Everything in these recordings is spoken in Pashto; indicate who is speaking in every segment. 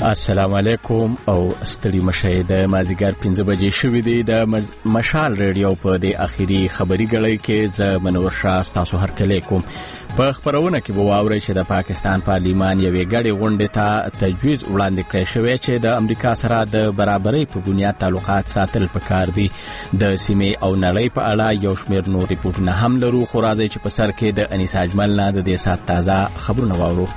Speaker 1: السلام علیکم او ستړي مشه د مازیګر 5 بجې شوې دي د مشال رادیو په د اخیری خبري غړی کې ز منور شاه تاسو هر کله کوم په خبرونه کې به واورئ چې د پاکستان پارلیمان یوې غړي غونډې ته تجویز وړاندې کړی شوی چې د امریکا سره د برابرۍ په بنیاد تعلقات ساتل پکار دي د سیمې او نړۍ په اړه یو شمېر نور ریپورتونه هم لرو خو راځي چې په سر کې د انیس اجمل نه د دې سات تازه خبرونه واورو.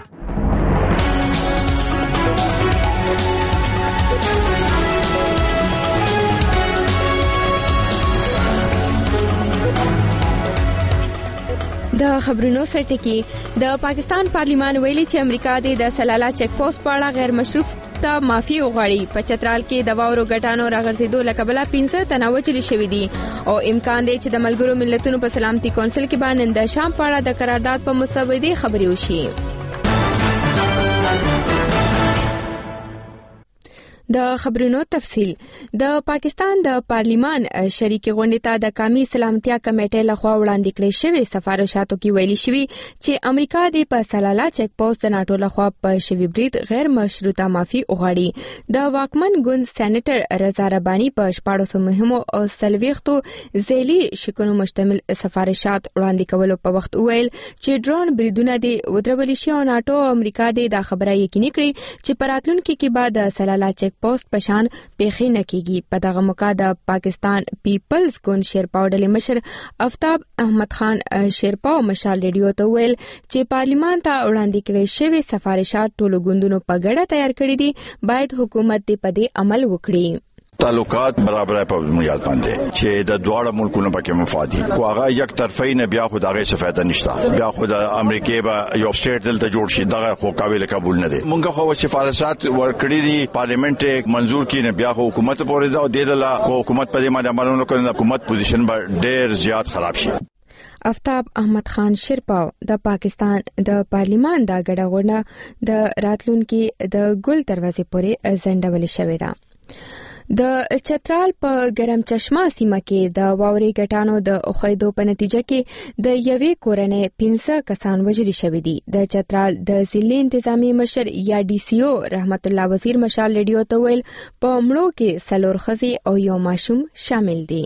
Speaker 2: د خبرونو سرټکی د پاکستان پارلیمان ویلي چې امریکا د سلالا چیک پوسټ په اړه غیر مشروع ته معافي وغواړي. په چترال کې د واورو غټانو راغرزیدو له کبله 15 تنه وژل شوي دي او امکان دی چې د ملګرو ملتونو په سلامتي کونسل کې باندې د شام په اړه د قرارداد په مسودې خبرې وشي. د خبرونو تفصیل د پاکستان د پارلیمان شریکي غونډې ته د قومي سلامتیا کمیټې لخوا وړاندې کړې شوې سفارشاتو کې ویلي شوی چې امریکا د په سلالا چیک پوسټ د ناټو لخوا په شوی برید غیر مشروطه معافي وغواړي. د واکمن ګوند سېنیټر رضا رباني په 14 مهمو او سلويختو ځېلي شکونو مشتمل سفارشات وړاندې کولو په وخت ویل چې ډرون بریدونه د ودرول شي او ناټو او امریکا د خبره یقیني کړي چې په راتلونکي کې به د سلالا چیک پوسټ پشان پیخي نکېږي. په دغه موقع د پاکستان پیپلز ګوند شیرپا ډلې مشر افتاب احمد خان شیرپا مشال ریډیو ته ویل چې پارلیمان ته وړاندې کړي شوی سفارشات ټولو ګوندونو په ګډه تیار کړي دي باید حکومت دې په دې عمل وکړي.
Speaker 3: تعلقات برابر په بنیاد باندې چې د دواړو ملکونو پکې مفادي کو هغه یک طرفي نه بیا خدای څه فائدہ نشته بیا خدای امریکای به یو سټیټ دلته جوړ شي دغه خو قابل قبول نه دي. مونږ خو سفارشات ورکړي دي پارلیمنت منزور کړي نه بیا خو حکومت پورې دا د لا حکومت په دې باندې عملونه کوي حکومت پوزیشن به ډېر زیات خراب شي.
Speaker 2: افتاب احمد خان شیرپا د پاکستان د پارلیمان د غړه غونډه د راتلونکي د ګل دروازې پورې ځنډول شوې ده. د چترال په ګرم چشمه سیمه کې د واوري غټانو د اوخیدو په نتیجه کې د یوې کورنۍ 15 کسان وژل شوي دي. د چترال د ضلع انتظامی مشر یا ډي سي او رحمت الله وزیر مشال ریډیو ته ویل په مړو کې څلور ښځې او یو ماشوم شامل دي.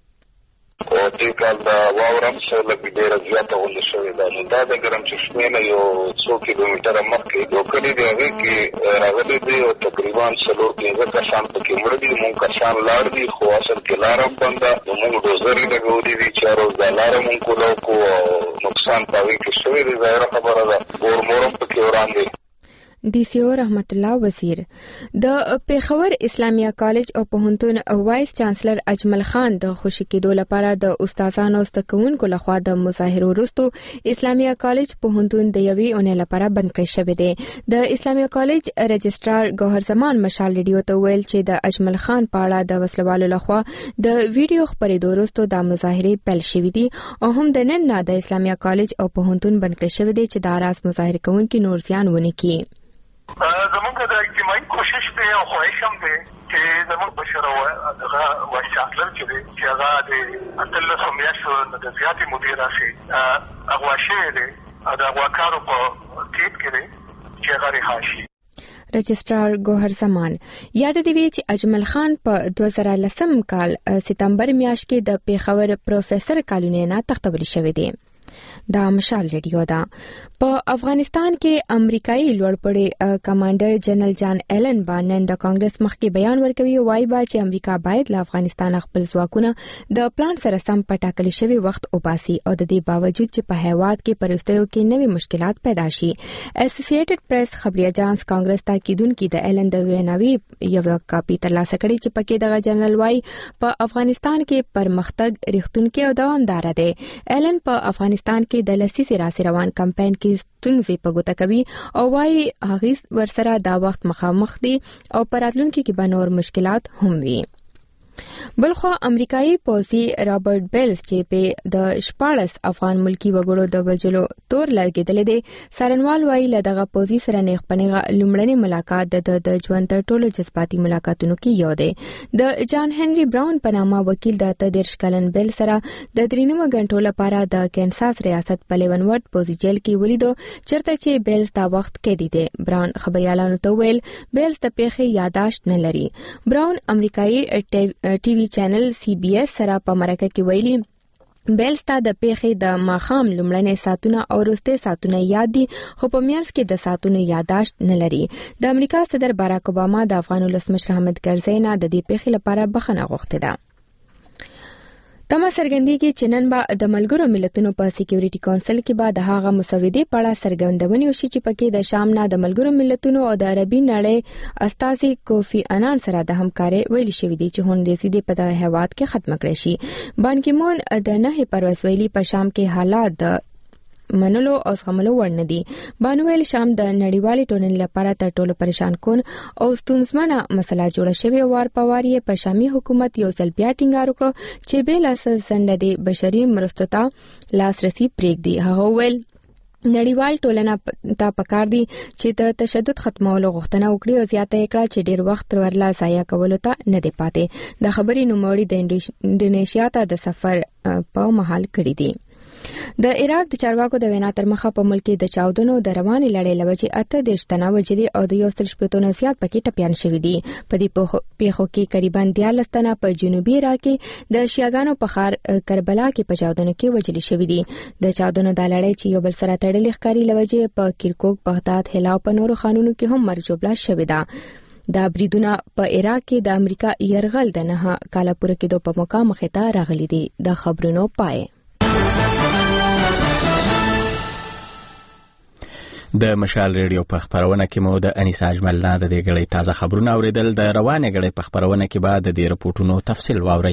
Speaker 4: او دې کال دا واورم سره لګي ډېر زیاته ولې شوې ده. دا د ګرم چشمې نه یو 100 کیلومتره مخکې دوکړې دی هغه کې راغلي دي او تقریبا 15 کسان پکې مړ دي. مونږ کسان لاړ دي خو اصل کې لارم بنده مونږ ډوزري لګولې دي چې روز لار مونږ کو نقصان پاوي کې شوې دي. ظاهر خبره ده ګور مورم پکې وړاندې
Speaker 2: ډي سی او رحمت الله وزیر د پیښور اسلامیه کالج او پوهنتون وایس چانسلر اجمل خان د خوشی کېدو لپاره د استادانو او زدهکوونکو لخوا د مظاهرو وروسته اسلامیه کالج پوهنتون د یوې اونۍ لپاره بند کړی شوی دی. د اسلامیه کالج رجسترار ګوهر زمان مشال ریډیو ته ویل چې د اجمل خان په اړه د وسلوالو لخوا د ویډیو خبرېدو وروسته د مظاهرې پیل شوې دي او هم د نن نه د اسلامیه کالج او پوهنتون بند کړی شوی دی چې د راز مظاهره کوونکي نور زیان ونه کړي.
Speaker 5: زمونږ د اجتماعي کوشش دی او خواهش هم دی چې زمونږ بشر دغه وایس چانسلر چې هغه د 18 میاشتو د زیاتې مودې راشي اغوا شوی دی د اغواکارو په تیپ کې دی چې هغه رها شي.
Speaker 2: رجسترار ګوهر زمان یاد دی چې اجمل خان په 2010 کال سپتمبر میاشت کې د پیښور پروفیسور کالونی نه تختول شوی دی. دا مشال ریډیو ده. په افغانستان کې امریکایي لوړپوړی کمانډر جنرال جان ایلن باندې د کانګرس مخکې بیان ورکوي وایي چې امریکا باید له افغانستان خپل ځواکونه د پلان سره سم په ټاکل شوی وخت وباسي او د دې باوجود چې په هیواد کې پرستیو کې نوې مشکلات پیدا شي. اسوسییټډ پریس خبري اژانس کانګرس تاکیدونکو د ایلن د ویناوي یو کاپی ترلاسه کړي چې پکې دغه جنرال وایي په افغانستان کې پرمختګ ریښتونکي او دوامدار دی. ایلن په افغانستان کې د لسیسي راسي روان کمپاین کې ستونزې په ګوته کوي او وايي هغه ورسره دا وخت مخامخ دي او په راتلونکي کې به نور مشکلات هم وي. بلخو امریکایي پوځي رابرټ بیلز چې په د 14 افغان ملکی وګړو د وجلو تور لګیدل دي سرنوال وایي لدغه پوځي سره نیغ پنیغه لومړنی ملاقات د ژوند تر ټولو جذباتي ملاقاتونو کې یو دی د جان هنري براون په نامه وکیل د 13 کلن بیل سره د 3 غنټو لپاره د کینساس ریاست په لیونورد پوځي جیل کې ولیدو چرته چې بیلز دا وخت کې دی براون خبريالانو ته ویل بیلز د پیښې یاداشت نه لري براون امریکایي ټي وي چینل سی بي اس سره په مرکه کې ویلي بیلز ته د پیښې د ماخام لومړنۍ ساتونه او وروستۍ ساتونه یاد دي خو په میانس کې د ساتونو یاداشت نه لري د امریکا صدر باراک اوباما د افغان ولسمشر حامد کرزي نه د دې پیښې لپاره بخښنه غوښتې ده تمه څرګندېږي چې نن به د ملګرو ملتونو په سکیورټي کونسل کې به د هغه مسودې په اړه څرګندونې وشي چې پکې د شام نه د ملګرو ملتونو او د عربي نړۍ استازي کوفی انان سره د همکارۍ ویلي شوې دي چې هندسي د په هیواد کې ختم کړي شي بان کی مون د نه پرواز ویلي په شام کې حالات د منلو او زغملو وړ نه دي بانویل شام د نړیوالې ټولنې لپاره تر ټولو پریشان کون او ستونزمنه مسله جوړه شوې وار په وار یې په شامي حکومت یو ځل بیا ټینګار وکړ چې بل اساس څنګه د بشري مرستو ته لاسرسي پرېږدي هغه ویل نړیوال ټولنه ته پکار دي چې د تشدد ختمولو غوښتنه وکړي او زیاته کړه چې ډیر وخت ورلا ضایع کولو ته نه دی پاتې د خبرې نوموړي د انډونیشیا ته د سفر په محل کړی دی د عراق د چارواکو د وینا تر مخه په ملک کې د چاودنو د روانې لړۍ لوجې 8 تنه وجلي او د 170 زیات پکې ټپيان شوي دي په دې پیښو کې تقریبا 13 تنه په جنوبي عراق کې د شیعاګانو په ښار کربلا کې په چاودنو کې وجلي شوي دي د چاودنو د لړۍ چې یو بل سره تړلې ښکاری لوجې په کرکوک بغداد هلاو په نورو خانونو کې هم مرجوبلا شوي ده دا بریدونه په عراق کې د امریکا يرغل د نه کاله پوره کېدو په موقع مخې ته راغلي دي د خبرونو پای
Speaker 1: د مشال ریډیو په خبرونه کې مو د انیس اجمل نه د دې غړي تازه خبرونه اوریدل د روانه غړي په خبرونه کې بعد د رپورټونو تفصیل واوري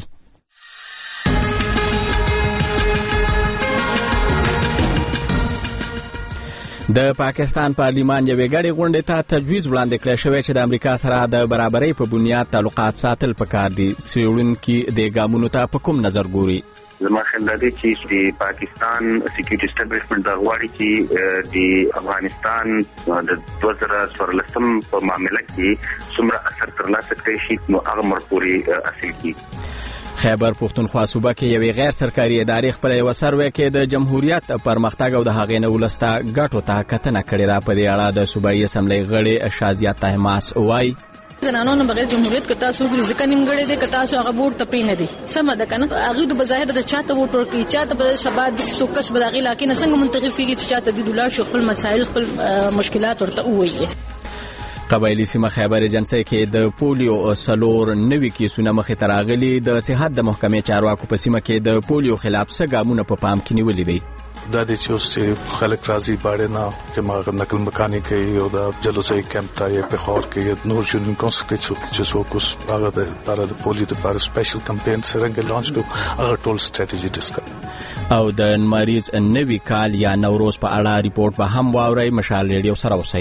Speaker 1: د پاکستان پارلیمان یوې غړي غونډې ته تجویز وړاندې کړی شوی چې د امریکا سره د برابرۍ په بنیاد تعلقات ساتل پکار دي سیړونکو د ګامونو ته په کوم نظر ګوري
Speaker 6: زما خیال دی چې د پاکستان سکیورټي اسټابلیشمنت د غواړي چې د افغانستان د 2014 په معاملې کې څومره اثر ترلاسه کړي شي نو هغه مرپوري اصل کې
Speaker 1: خیبر پختونخوا صوبه کې یوې غیر سرکاري ادارې خپل یو سروې کې د جمهوریت پرمختګ او د هغې نه ولسته ګټو ته کتنه کړې ده په دې اړه د صوبایي اسمبلی غړي شازیه طهماس وایي
Speaker 7: زنانو نه بغیر جمهوریت کتا سو ځکه نیمګړې دي کتا سو هغه ووټ ته پینې دي سم ده کنه هغه د بظاهر د چاته ووټ ورکړي چاته په شباب د سوکس بلاغي لکه نه څنګه منتخب کیږي چې چاته د دولار شو خپل مسائل خپل مشکلات ورته وایي
Speaker 1: قبایلی سیمه خیبر ایجنسی کې د پولیو سلور نوي کیسونه مخې ته راغلي د صحت د محکمې چارواکو په سیمه کې د پولیو خلاف څه ګامونه په پام کې نیولي دي
Speaker 8: دا د چې خلک راځي باندې نه چې ما نقل مکانی کوي او د جلوسي کیمپ ته په خور کې نور جنن کنسکریټ چې سوکوس هغه د لپاره د پولیو لپاره سپیشل کمپاین سره لانچ کو هغه ټول ستراتیژي ډیسکس
Speaker 1: او د مریض نوي کال یا نوروز په اړه ریپورت به هم واوري مشال ریډیو سره اوسئ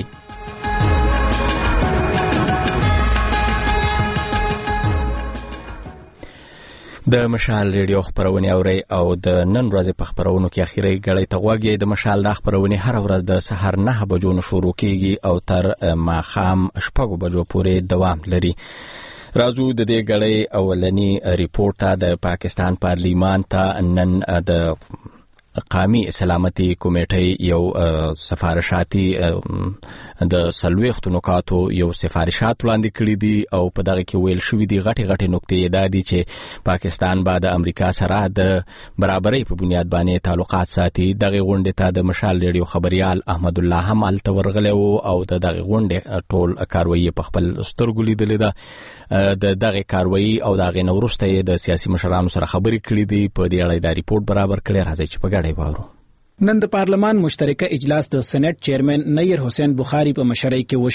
Speaker 1: د مشال ریډیو خبرونه اوري او د نن ورځې په خبرونو کې اخیری غړي ته غوږی د مشال د خبرونه هر ورځ د سحر 9 بجو نه شروع کیږي او تر ماخام 6 بجو پورې دوام لري راځو د دې غړي اولنی ریپورت د پاکستان پارلیمان ته نن د قومي سلامتي کمیټې یو سفارشاتي د سلويختو نکاتو یو سفارشات وړاندې کړی دي او په دغه کې ویل شوې دي غټي نقطې دا دي چې پاکستان بعد امریکا سره د برابرۍ په بنیاد باندې تعلقات ساتي دغه غونډې ته د مشال ریډیو خبريال احمد الله هم الته ورغلی او د دغه غونډې ټول کاروایی په خپل سترګو لیدلې ده د دغه کاروایی او دغه نورسته د سیاسي مشرانو سره خبرې کړې دي په دې اړه د ریپورت برابر کړي راځي چې په
Speaker 9: نن د پارلمان مشترکه اجلاس د سېنات چیرمن نیر حسین بخاری په مشرۍ کې وشو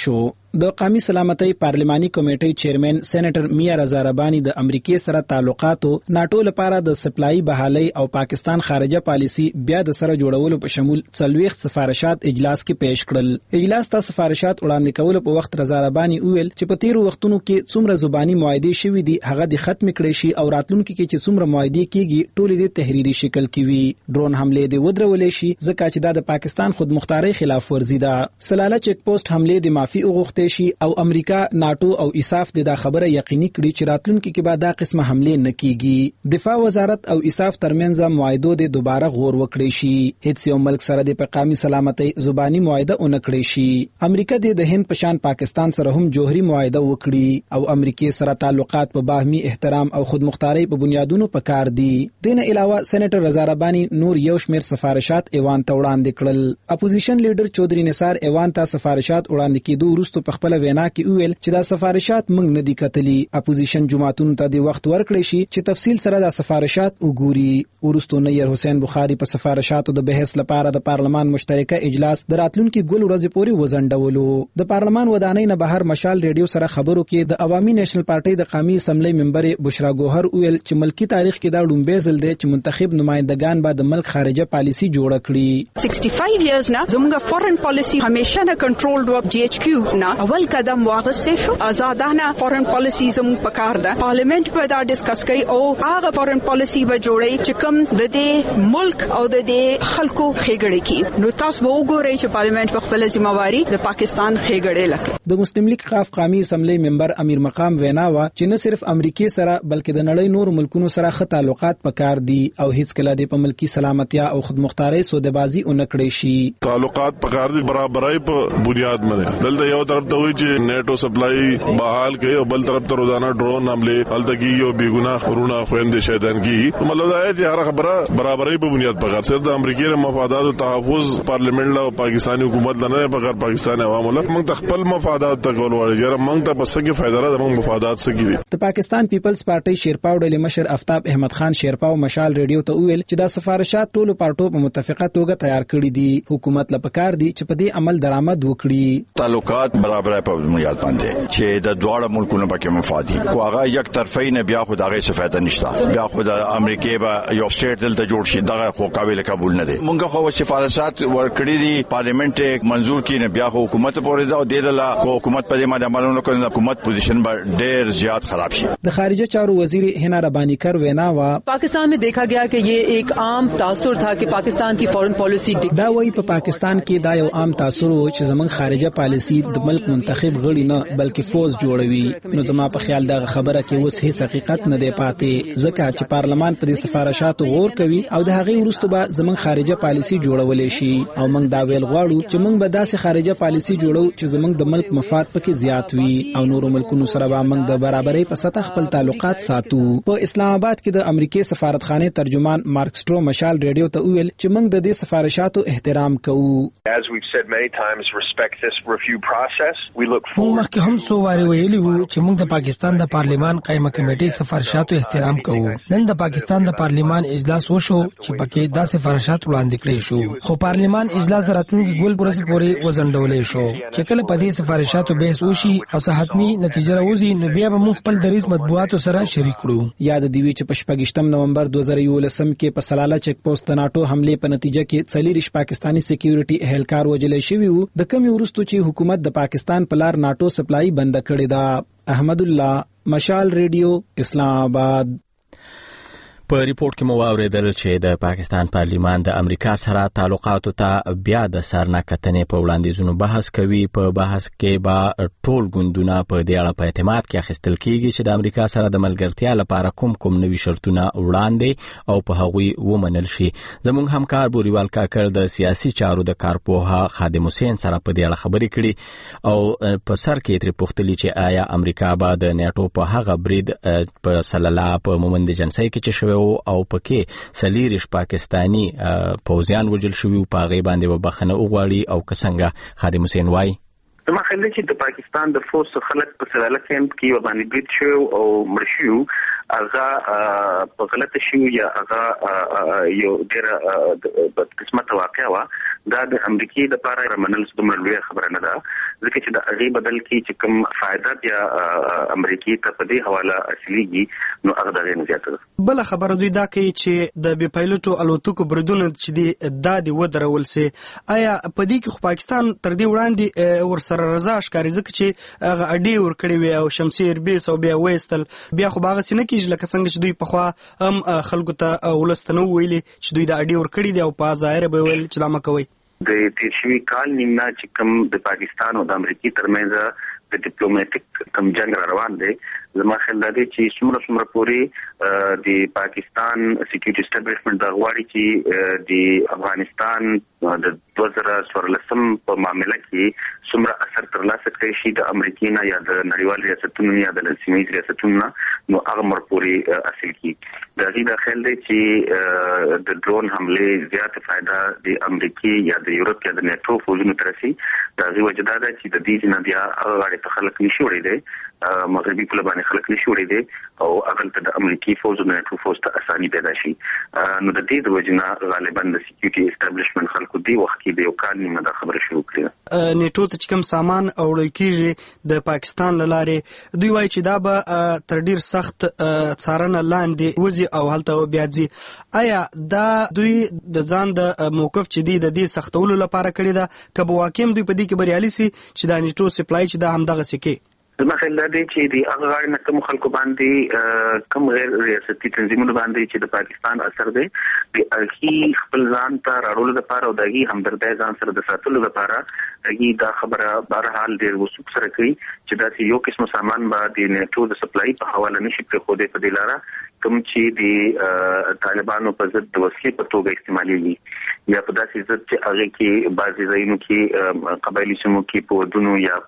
Speaker 9: د قومي سلامتۍ پارلماني کمیټې چیرمن سېنیټر میا رضا رباني د امریکای سره تعلقاتو ناتو لپاره د سپلای بحالي او پاکستان خارجه پالیسي بیا د سره جوړولو په شمول 40 سفارشات اجلاس کې پیښ کړل. اجلاس ته سفارشات وړاندې کول په وخت رضا رباني ویل چې په تیرو وختونو کې څومره زبانی معاهده شوې دي هغه د ختم کړي شي او راتلونکي کې چې څومره معاهده کیږي ټول د تحریری شکل کې وي. ډرون حمله د ودرولې شي ځکه چې د پاکستان خود مختاري خلاف ورزي ده. سلاله چیک پوسټ حمله د معافي وغوښتې شي او امریکا ناتو او ایساف د خبره یقیني کړي چې راتلونکي کې به دا قسمه حمله نه کیږي. دفاع وزارت او ایساف ترمنځ معاهده د دوباره غور وکړي شي. هیڅ یو ملک سره د قومي سلامتۍ زبانی معاهده اونکړي شي. امریکا د هند پشان پاکستان سره هم جوهري معاهده وکړي او امریکای سره تعلقات په باهمي احترام او خود مختاري په بنیادونو پکار دي. دین علاوه سېنیټر رضا رباني نور یو شمېر سفارشات ایوان ته وړاندې کړل. اپوزیشن لیډر چودري نثار ایوان ته سفارشات وړاندې کېدو وروسته په خپل وینا کې ویل چې دا سفارشات موږ نه دي کتلي. اپوزیشن جماعتونو ته د وخت ورکړي شي چې تفصیل سره د سفارشات وګوري. ورستو نیر حسین بخاری په سفارشاتو د بحث لپاره د پارلمان مشترکه اجلاس د راتلونکي ګل ورځې پورې وزندولو. د پارلمان ودانۍ نه بهر مشال ریډیو سره خبرو کې د عوامي نېشنل پارټي د قومي اسمبلی ممبر بشرا ګوهر ویل چې ملکی تاریخ کې دا لومبه ځل دی چې منتخب نمائندگان به د ملک خارجه پالیسی جوړ کړي.
Speaker 10: 65 years نه زموږ فورن پالیسی همیشه نه کنټرول و جی ایچ کیو نه اول قدم واغسته شو. آزادانه فورن پالیسی زموږ پکار ده. پارلیمنت په دا ډیسکس کوي او هغه فورن پالیسی به جوړي چې کوم د دې ملک او د دې خلکو خېګړې کی. نو تاسو به وګورئ چې پارلیمنت په خپل ځمواري د پاکستان خېګړې لکه.
Speaker 9: د مسلم لیگ خاف قومي اسمبلی ممبر امیر مقام وینا وا چې نه صرف امریکای سره بلکې د نړۍ نور ملکونو سره ښه تعلقات پکار دي او هیڅ کله د ملکی سلامتیا او خود مختاري سودبازي اونکړي شي.
Speaker 11: تعلقات پکار دي برابرۍ په بنیاد باندې. دلته یو طرف ته وي چې نیټو سپلای بحال کوي او بل طرف ته روزانه ډرون حمله التګي یو بیګناه خورونه خويندې شیطان کی. مطلب دا چې هر خبره برابرۍ په بنیاد پکار. صرف د امریکای مفادات او تحفظ پارلیمنت له پاکستاني حکومت نه پکار. پاکستان عوام له موږ خپل مفادات ته کول وړي یاره موږ ته بس کې فائدہ را موږ مفادات سګي.
Speaker 9: د پاکستان پیپلز پارټي شیرپاو ډلې مشر آفتاب احمد خان شیرپاو مشال ریډیو ته ویل چې دا سفارشات ټولو پارټو په متفقه توګه تیار کړي دي. حکومت له پکار دي چې په دې عمل درآمد وکړي.
Speaker 3: تعلقات برابرۍ په بنیاد باندې چې د دواړو ملکونو پکې مفاد دي. کو هغه یک طرفین نه بیا خو دغه څه فائدہ نشته. بیا خو د امریکای به یو سټیټ دلته جوړ شي دغه خو قابل قبول نه دي. موږ خو سفارشات ورکړي دي پارلیمنت منزور کړي نه بیا خو حکومت پورې دا د دلا حکومت په دې باندې عملونه کوي. حکومت پوزیشن پر ډېر زیات خراب شي.
Speaker 9: د خارجه چارو وزیر هنا ربانی کر وینا وا
Speaker 12: پاکستان में देखा गया कि ये एक आम तासुर था कि पाकिस्तान की फॉरेन पॉलिसी
Speaker 9: دا وایي په پاکستان کې دا یو عام تاثر و چې زمونږ خارجه پالیسی د ملک منتخب غړي نه بلکې فوز جوړوي. نو زما په خیال دا خبره کې اوس هیڅ حقیقت نه دی پاتې ځکه چې پارلمان په دې سفارشاتو غور کوي او د هغې وروسته به زمونږ خارجه پالیسی جوړولې شي او موږ دا ویل غواړو چې موږ به داسې خارجه پالیسی جوړو چې زمونږ د ملک مفاد پکې زیات وي او نورو ملکونو سره به موږ د برابرۍ په سطح خپل تعلقات ساتو. په اسلام آباد کې د امریکای سفارتخانه ترجمان مارک سټرو مشال ریډیو ته ویل چې موږ د دې سفارشاتو احترام کوو.
Speaker 13: مخکې هم څو واره ویلي وو چې موږ د پاکستان د پارلیمان قائمه کمیټې سفارشاتو احترام کوو. نن د پاکستان د پارلیمان اجلاس وشو چې پکې دا سفارشات وړاندې کړي شو خو پارلیمان اجلاس د راتلونکي ګل ورځې پورې وزندولې شو. چې کله په دې سفارشاتو بحث وشي او صحتمي نتیجه راوځي نو بیا به موږ خپل دریځ مطبوعاتو سره شریک کړو.
Speaker 9: یاد دی وی چې په 28 نومبر 2011 کې په سلاله چیک پوسټ ناتو حمله په نتیجه کې 40 پاکستانی سکیورټي اهلکار وجلې شوی وو. د کمی ورستو چې حکومت د پاکستان په لار ناتو سپلای بند کړی دا. احمد الله مشال ریډیو اسلام آباد.
Speaker 1: په ریپورت کې مو واوریدل چې د پاکستان پارلیمان د امریکا سره تعلقاتو ته بیا د سرنکتنې په وړاندیزونو بحث کوي. په بحث کې به ټول ګوندونه په دې اړه په اعتماد کې اخیستل کیږي چې د امریکا سره د ملګرتیا لپاره کوم نوي شرطونه وړاندې او په هغوی ومنل شي. زموږ همکار بوریوال کاکړ د سیاسي چارو د کارپوها خادم حسین سره په دې اړه خبرې کړي او په سر کې ترې پوښتلي چې آیا امریکا به د نیټو په هغه برید په سللا په مومند جنسي کې چې شوی او پکې 40 پاکستانی پوځیان وژل شوی په غي باندې وبخنه وغواړي او څنګه خادم حسین وای
Speaker 6: زما خیال دی چې د پاکستان د فورس خلک په سلاله کیمپ کې باندې برید شو او مړ شو هغه په غلطه شو یا هغه یو ډېر بد قسمت واقعا وا دا د امریکای د لپاره منل څومره لوی خبره نه ده ځکه چې د هغه بدل کې چې کوم فائدہ بیا امریکای ته په دې حواله اصليږي نو هغه دغه نه زیاته ده.
Speaker 14: بل خبره دوی دا کوي چې د بي پایلوټو الوتکو بریدونه چې د ودرول سي آیا په دې کې خو پاکستان تر دې وړاندې ورسره رضا ښکاري ځکه چې هغه اډي ورکړي وي او شمشیر بیس او بیا وېستل بیا خو باغ سینه کېږي لکه څنګه چې دوی په خوا هم خلکو ته ولستنو ویلي چې دوی د اډي ورکړي دي او په ظاهر به ویل چې دا مکوي.
Speaker 6: د تیشوي کال نیمه چې کوم د پاکستان او د امریکای ترمنځ د ډیپلوماټیک کم جنگ روان دی زما خیال دی چې څومره پوري د پاکستان سکیورټي اسټابلیشمنت د غواړي چې د افغانستان د 2014 په معاملې کې څومره اثر ترلاسه کړي شي د امریکای نه یا د نړیوال ریاستونو یا د سیمې ریاستونو نو هغه مرپوري اصل کی د دې د خیال دی چې د ډرون حمله زیات فائدہ د امریکای یا د یورپ یا د نیټو فوجونو ترسي د دې وجه دا چې د دې نه بیا هغه خلک نشي وړي دي مغربي په لبانه خلک نشي وړي دي او هغه ته د امریکای فوج او نیټو فوج ته اساني پیدا شي نو د دې د وجه نه غالبا د سکیورټي اسټابلیشمنت خلکو دی وخت کې د یو کال نیمه د خبره شروع کړه.
Speaker 14: نیټو ته چې کوم سامان اوړل کیږي د پاکستان لاره دوی وایي چې دا به تر ډیر سخت څارنه لاندې وزي او هلته بیا ځي آیا دا دوی د ځان د موقف چې دی د دې سختولو لپاره کړی دا کبه واقعي دوی په دې کې بریالي سي چې دا نیټو سپلای چې دا هم دغه سکه
Speaker 6: زما خیال دی چې د هغه غاړې نه کوم خلکو باندې کوم غیر ریاستي تنظیمونو باندې چې د پاکستان اثر دی د هغه خپل ځان ته راړول لپاره او دغه همدردی ځان سره د ساتلو لپاره هغه دا خبره بهر حال ډیر وسوک سره کوي چې دا یو قسم سامان به د نیټو د سپلای په حواله نشي پر خوده په دلاره کوم چې د طالبانو په ضد د وسلې په توګه استعمالېږي یا په داسې ضد چې هغه کې بعضي ځایونو کې قبایلی سیمو کې په ودونو یا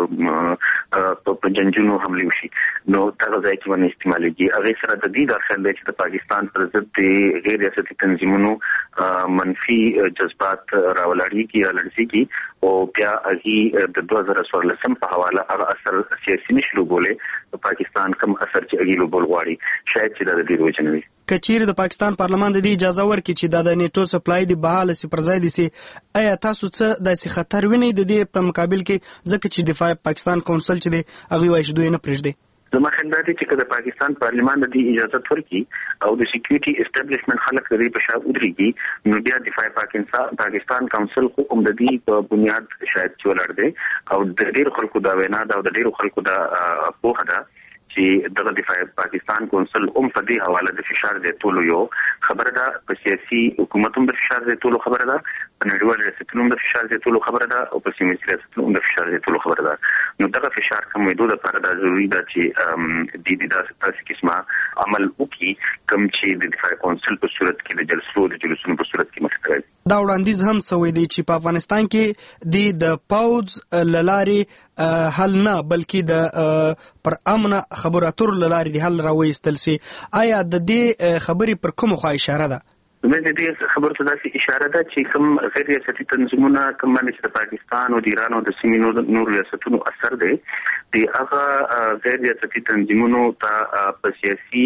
Speaker 6: په جنجونو حمله وشي نو هغه ځای کې باندې استعمالېږي هغه سره د دې داخل دی چې د پاکستان پر ضد د غیر ریاستي تنظیمونو منفي جذبات راولړي یا لړسي او بیا هغه د 2014 په حواله هغه اثر سیاسي نشلو بوله په پاکستان کم اثر چې هغه لوبول غواړي شاید چې د دې وجنوي
Speaker 14: کچیر د پاکستان پارلمان د دې اجازه ورکړي چې د نیټو سپلای دی بهاله سي پر ځای دي سي آیا تاسو څه د خطر ویني د دې په مقابل کې ځکه چې دفاع پاکستان کونسل چې دی هغه وايي چې دوی نه پرېږدي
Speaker 6: زما خیال دی چې د پاکستان پارلمان د دې اجازه ورکړي او د سکیورټي اسټابلیشمنت خلک د دې په شاو ودرېږي نو بیا دفاع پاکستان کونسل خو هم د دې په بنیاد شاید چولړ دی او د ډېر خلکو دا وینا دا د ډېر خلکو دا پوهه ده چې دغه دفاع پاکستان کونسل هم په دې حواله د فشار دی ټولو یو خبره ده په سیاسي حکومت هم د فشار دی ټولو خبره ده په نړیوال ریاستونو هم د فشار دی ټولو خبره ده او په سیمې ریاستونو هم د فشار دی ټولو خبره ده نو دغه فشار کمېدو لپاره دا ضروري ده چې د داسې قسمه عمل وکړي کوم چې د دفاع کونسل په صورت کې د جلسونو په صورت کې مخ کوي.
Speaker 14: دا وړاندیز هم سوی دی چې په افغانستان کې د پاوز للارې حل نه بلکې د پر امن خبرو اترو لارې د حل راوېستل سي آیا د دې خبرې پر کومه خوا اشاره ده؟
Speaker 6: زموږ د دې خبرو ته داسې اشاره ده چې کوم غیر ریاستي تنظیمونه کوم باندې د پاکستان او د ایران او د سیمې نور ریاستونو اثر دی د هغه غیر ریاستي تنظیمونو ته په سیاسي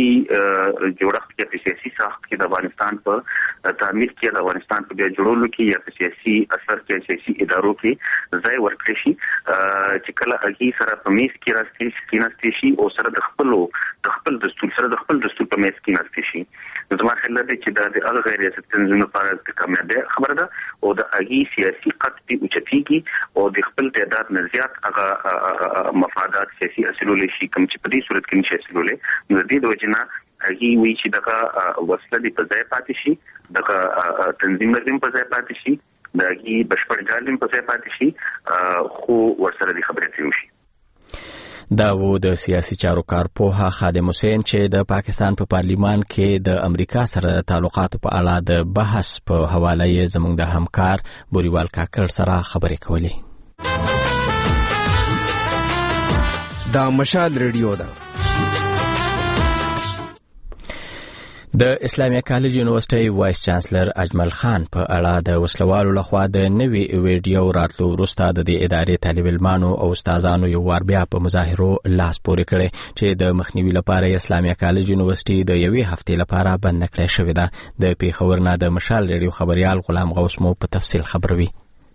Speaker 6: جوړښت کې په سیاسي ساحت کې د افغانستان په تعمیر کې د افغانستان په بیا جوړولو کې یا په سیاسي اثر کې سیاسي ادارو کې ځای ورکړي شي چې کله هغه سره په میز کې راستي شي او سره د خپل دستور په میز کې راستي شي زما خیال دی چې د غیر ریاستي تنظیمونو لپاره د کامیابی خبره ده او د هغه سیاسي قطبي اوچتيږي او د خپل تعداد نه زیات هغه مفادات سیاسي اصلول شي کوم چې په دې صورت کې نشي اصلول نو د دې وجنه هغه وی چې دغه وسله دی په ځای پاتې شي دغه تنظیم لري په ځای پاتې شي دغه بشپړ جالم په ځای پاتې شي خو ورسره د خبرې تیو شي.
Speaker 1: دا و د سیاسي چارو کارپوه خادم حسین چې د پاکستان په پارلیمان کې د امریکا سره د تعلقاتو په اړه د بحث په حواله یې زموږ د همکار بوریوال کاکړ سره خبرې کولې.
Speaker 15: دا مشال ریډیو ده.
Speaker 1: د اسلامي کالج یونیورسيټي وایس چانسلر اجمل خان په اړه د وسلوالو لخوا د نوي ویډیو راتلو وروسته د ادارې طالب علمانو او استادانو یو وار بیا په مظاهرو لاس پورې کړي چې د مخنیوي لپاره اسلامي کالج یونیورسيټي د یوې هفتې لپاره بند کړی شوې ده. د پیښور نه د مشال ریډیو خبريال غلام غوث مو په تفصیل خبروي.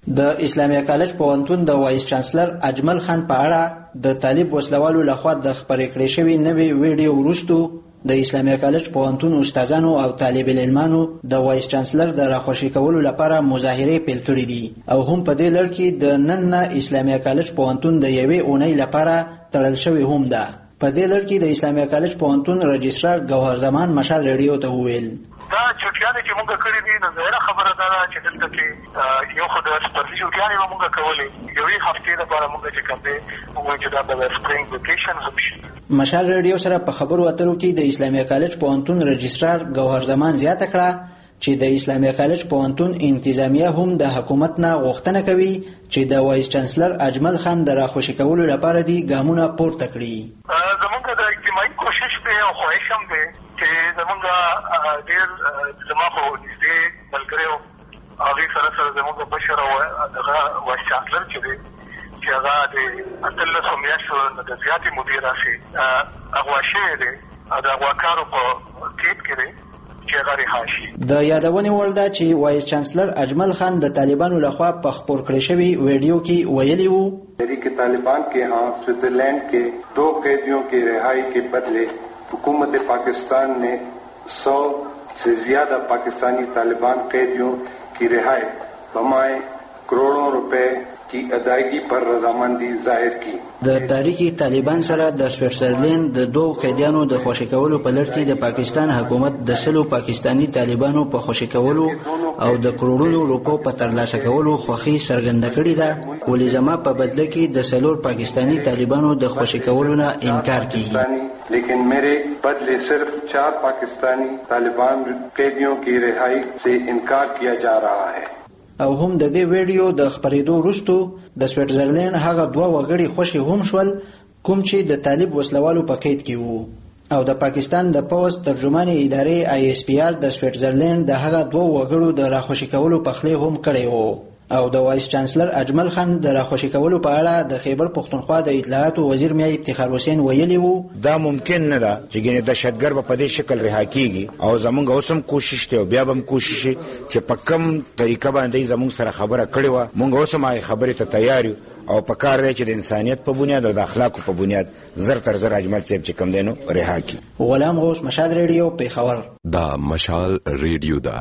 Speaker 15: د اسلامي کالج پوهنتون د وایس چانسلر اجمل خان په اړه د طالب وسلوالو لخوا د خبرې کړې شوې نوې ویډیو وروسته د اسلامي کالج پوهنتون استادانو او طالب علمانو د وایس چانسلر د راخوشي کولو لپاره مظاهره پیل کړې دي او هم په دې لړ کې د نن نه اسلامي کالج پوهنتون د یوې اونۍ لپاره تړل شوی هم ده. په دې لړ کې د اسلامي کالج پوهنتون رجسترار ګوهر زمان مشال ریډیو ته وویل
Speaker 5: دا چټیانه چې موږ کړې دي نو زه خبره ده چې دلته کې یو خدای سپورتي چټیانه موږ کولې یوې هفتې لپاره موږ چې کوم دي موږ چې د سپرینګ ویکیشنز وشي.
Speaker 15: مشال ریډیو سره په خبرو اترو کې د اسلامي کالج پوهنتون رجسترار ګوهر زمان زیاته کړه چې د اسلامي کالج پوهنتون انتظامیه هم د حکومت نه غوښتنه کوي چې د وایس چانسلر اجمل خان د راخوشي کولو لپاره دي ګامونه پورته کړي.
Speaker 5: زموږ د اجتماعي کوشش دی او خواهش هم دی چې زموږ ډېر زما خو نږدې ملګري او هغې سره زموږ بشر او دغه وایس چانسلر چې دی چې هغه د 18 میاشتو نه د زیاتې مودې راهیسې اغوا شوی دی او د اغواکارو په قید کې دی چې هغه رها شي.
Speaker 15: د یادونې وړ ده چې وایس چانسلر اجمل خان د طالبانو لخوا په خپور کړی شوي ویډیو کې ویلي وو
Speaker 16: تحریک طالبان کے ہاں سوئٹزرلینڈ کے 2 قیدیوں کی رہائی کے بدلے حکومت پاکستان نے 100 سے زیادہ پاکستانی طالبان قیدیوں کی رہائی بمائے کروڑوں روپے کی ادائیگی پر رضامندی ظاهر کی.
Speaker 15: د تاریخي طالبان سره د سوئټزرلینډ د 2 قیدیانو د خوشی کولو په لړ کې د پاکستان حکومت د 100 پاکستانی طالبانو په خوشی کولو او د کروڑونو روپو په ترلاسه کولو خوخي څرګنده کړې ده ولې زما په بدله کې د 100 پاکستانی طالبانو د خوشی کولو نه انکار کیږي
Speaker 16: لیکن میرے بدلے صرف 4 پاکستانی طالبان قیدیوں کی رہائی سے انکار کیا جا رہا ہے.
Speaker 15: او هم د دې ویډیو د خبرېدو وروسته د سوئټزرلینډ هغه 2 وګړي خوشي هم شول کوم چې د طالب وسلوالو په قید کې وو او د پاکستان د پوز ترجمان ادارې ISPR د سوئټزرلینډ د هغه 2 وګړو د راخوشي کولو په خلی هم کړی وو او د وایس چانسلر اجمل خان د راخوشي کولو په اړه د خیبر پختونخوا د اطلاعات وزیر میا افتخار حسین ویلي وو
Speaker 17: دا ممکن نه ده چې ګینه د شتګر په دې شکل رها کیږي او زمونږ اوسم کوشش ته بیا هم کوشش چې په کم طریقه باندې زمونږ سره خبره کړې و مونږ اوسم خبره ته تیار او په کار دی چې د انسانيت په بنیاد او د اخلاقو په بنیاد زر تر زر اجمل صاحب چې کم دینو رها کی.
Speaker 15: غلام غوث مشال ریډیو پیښور.
Speaker 18: دا مشال ریډیو دا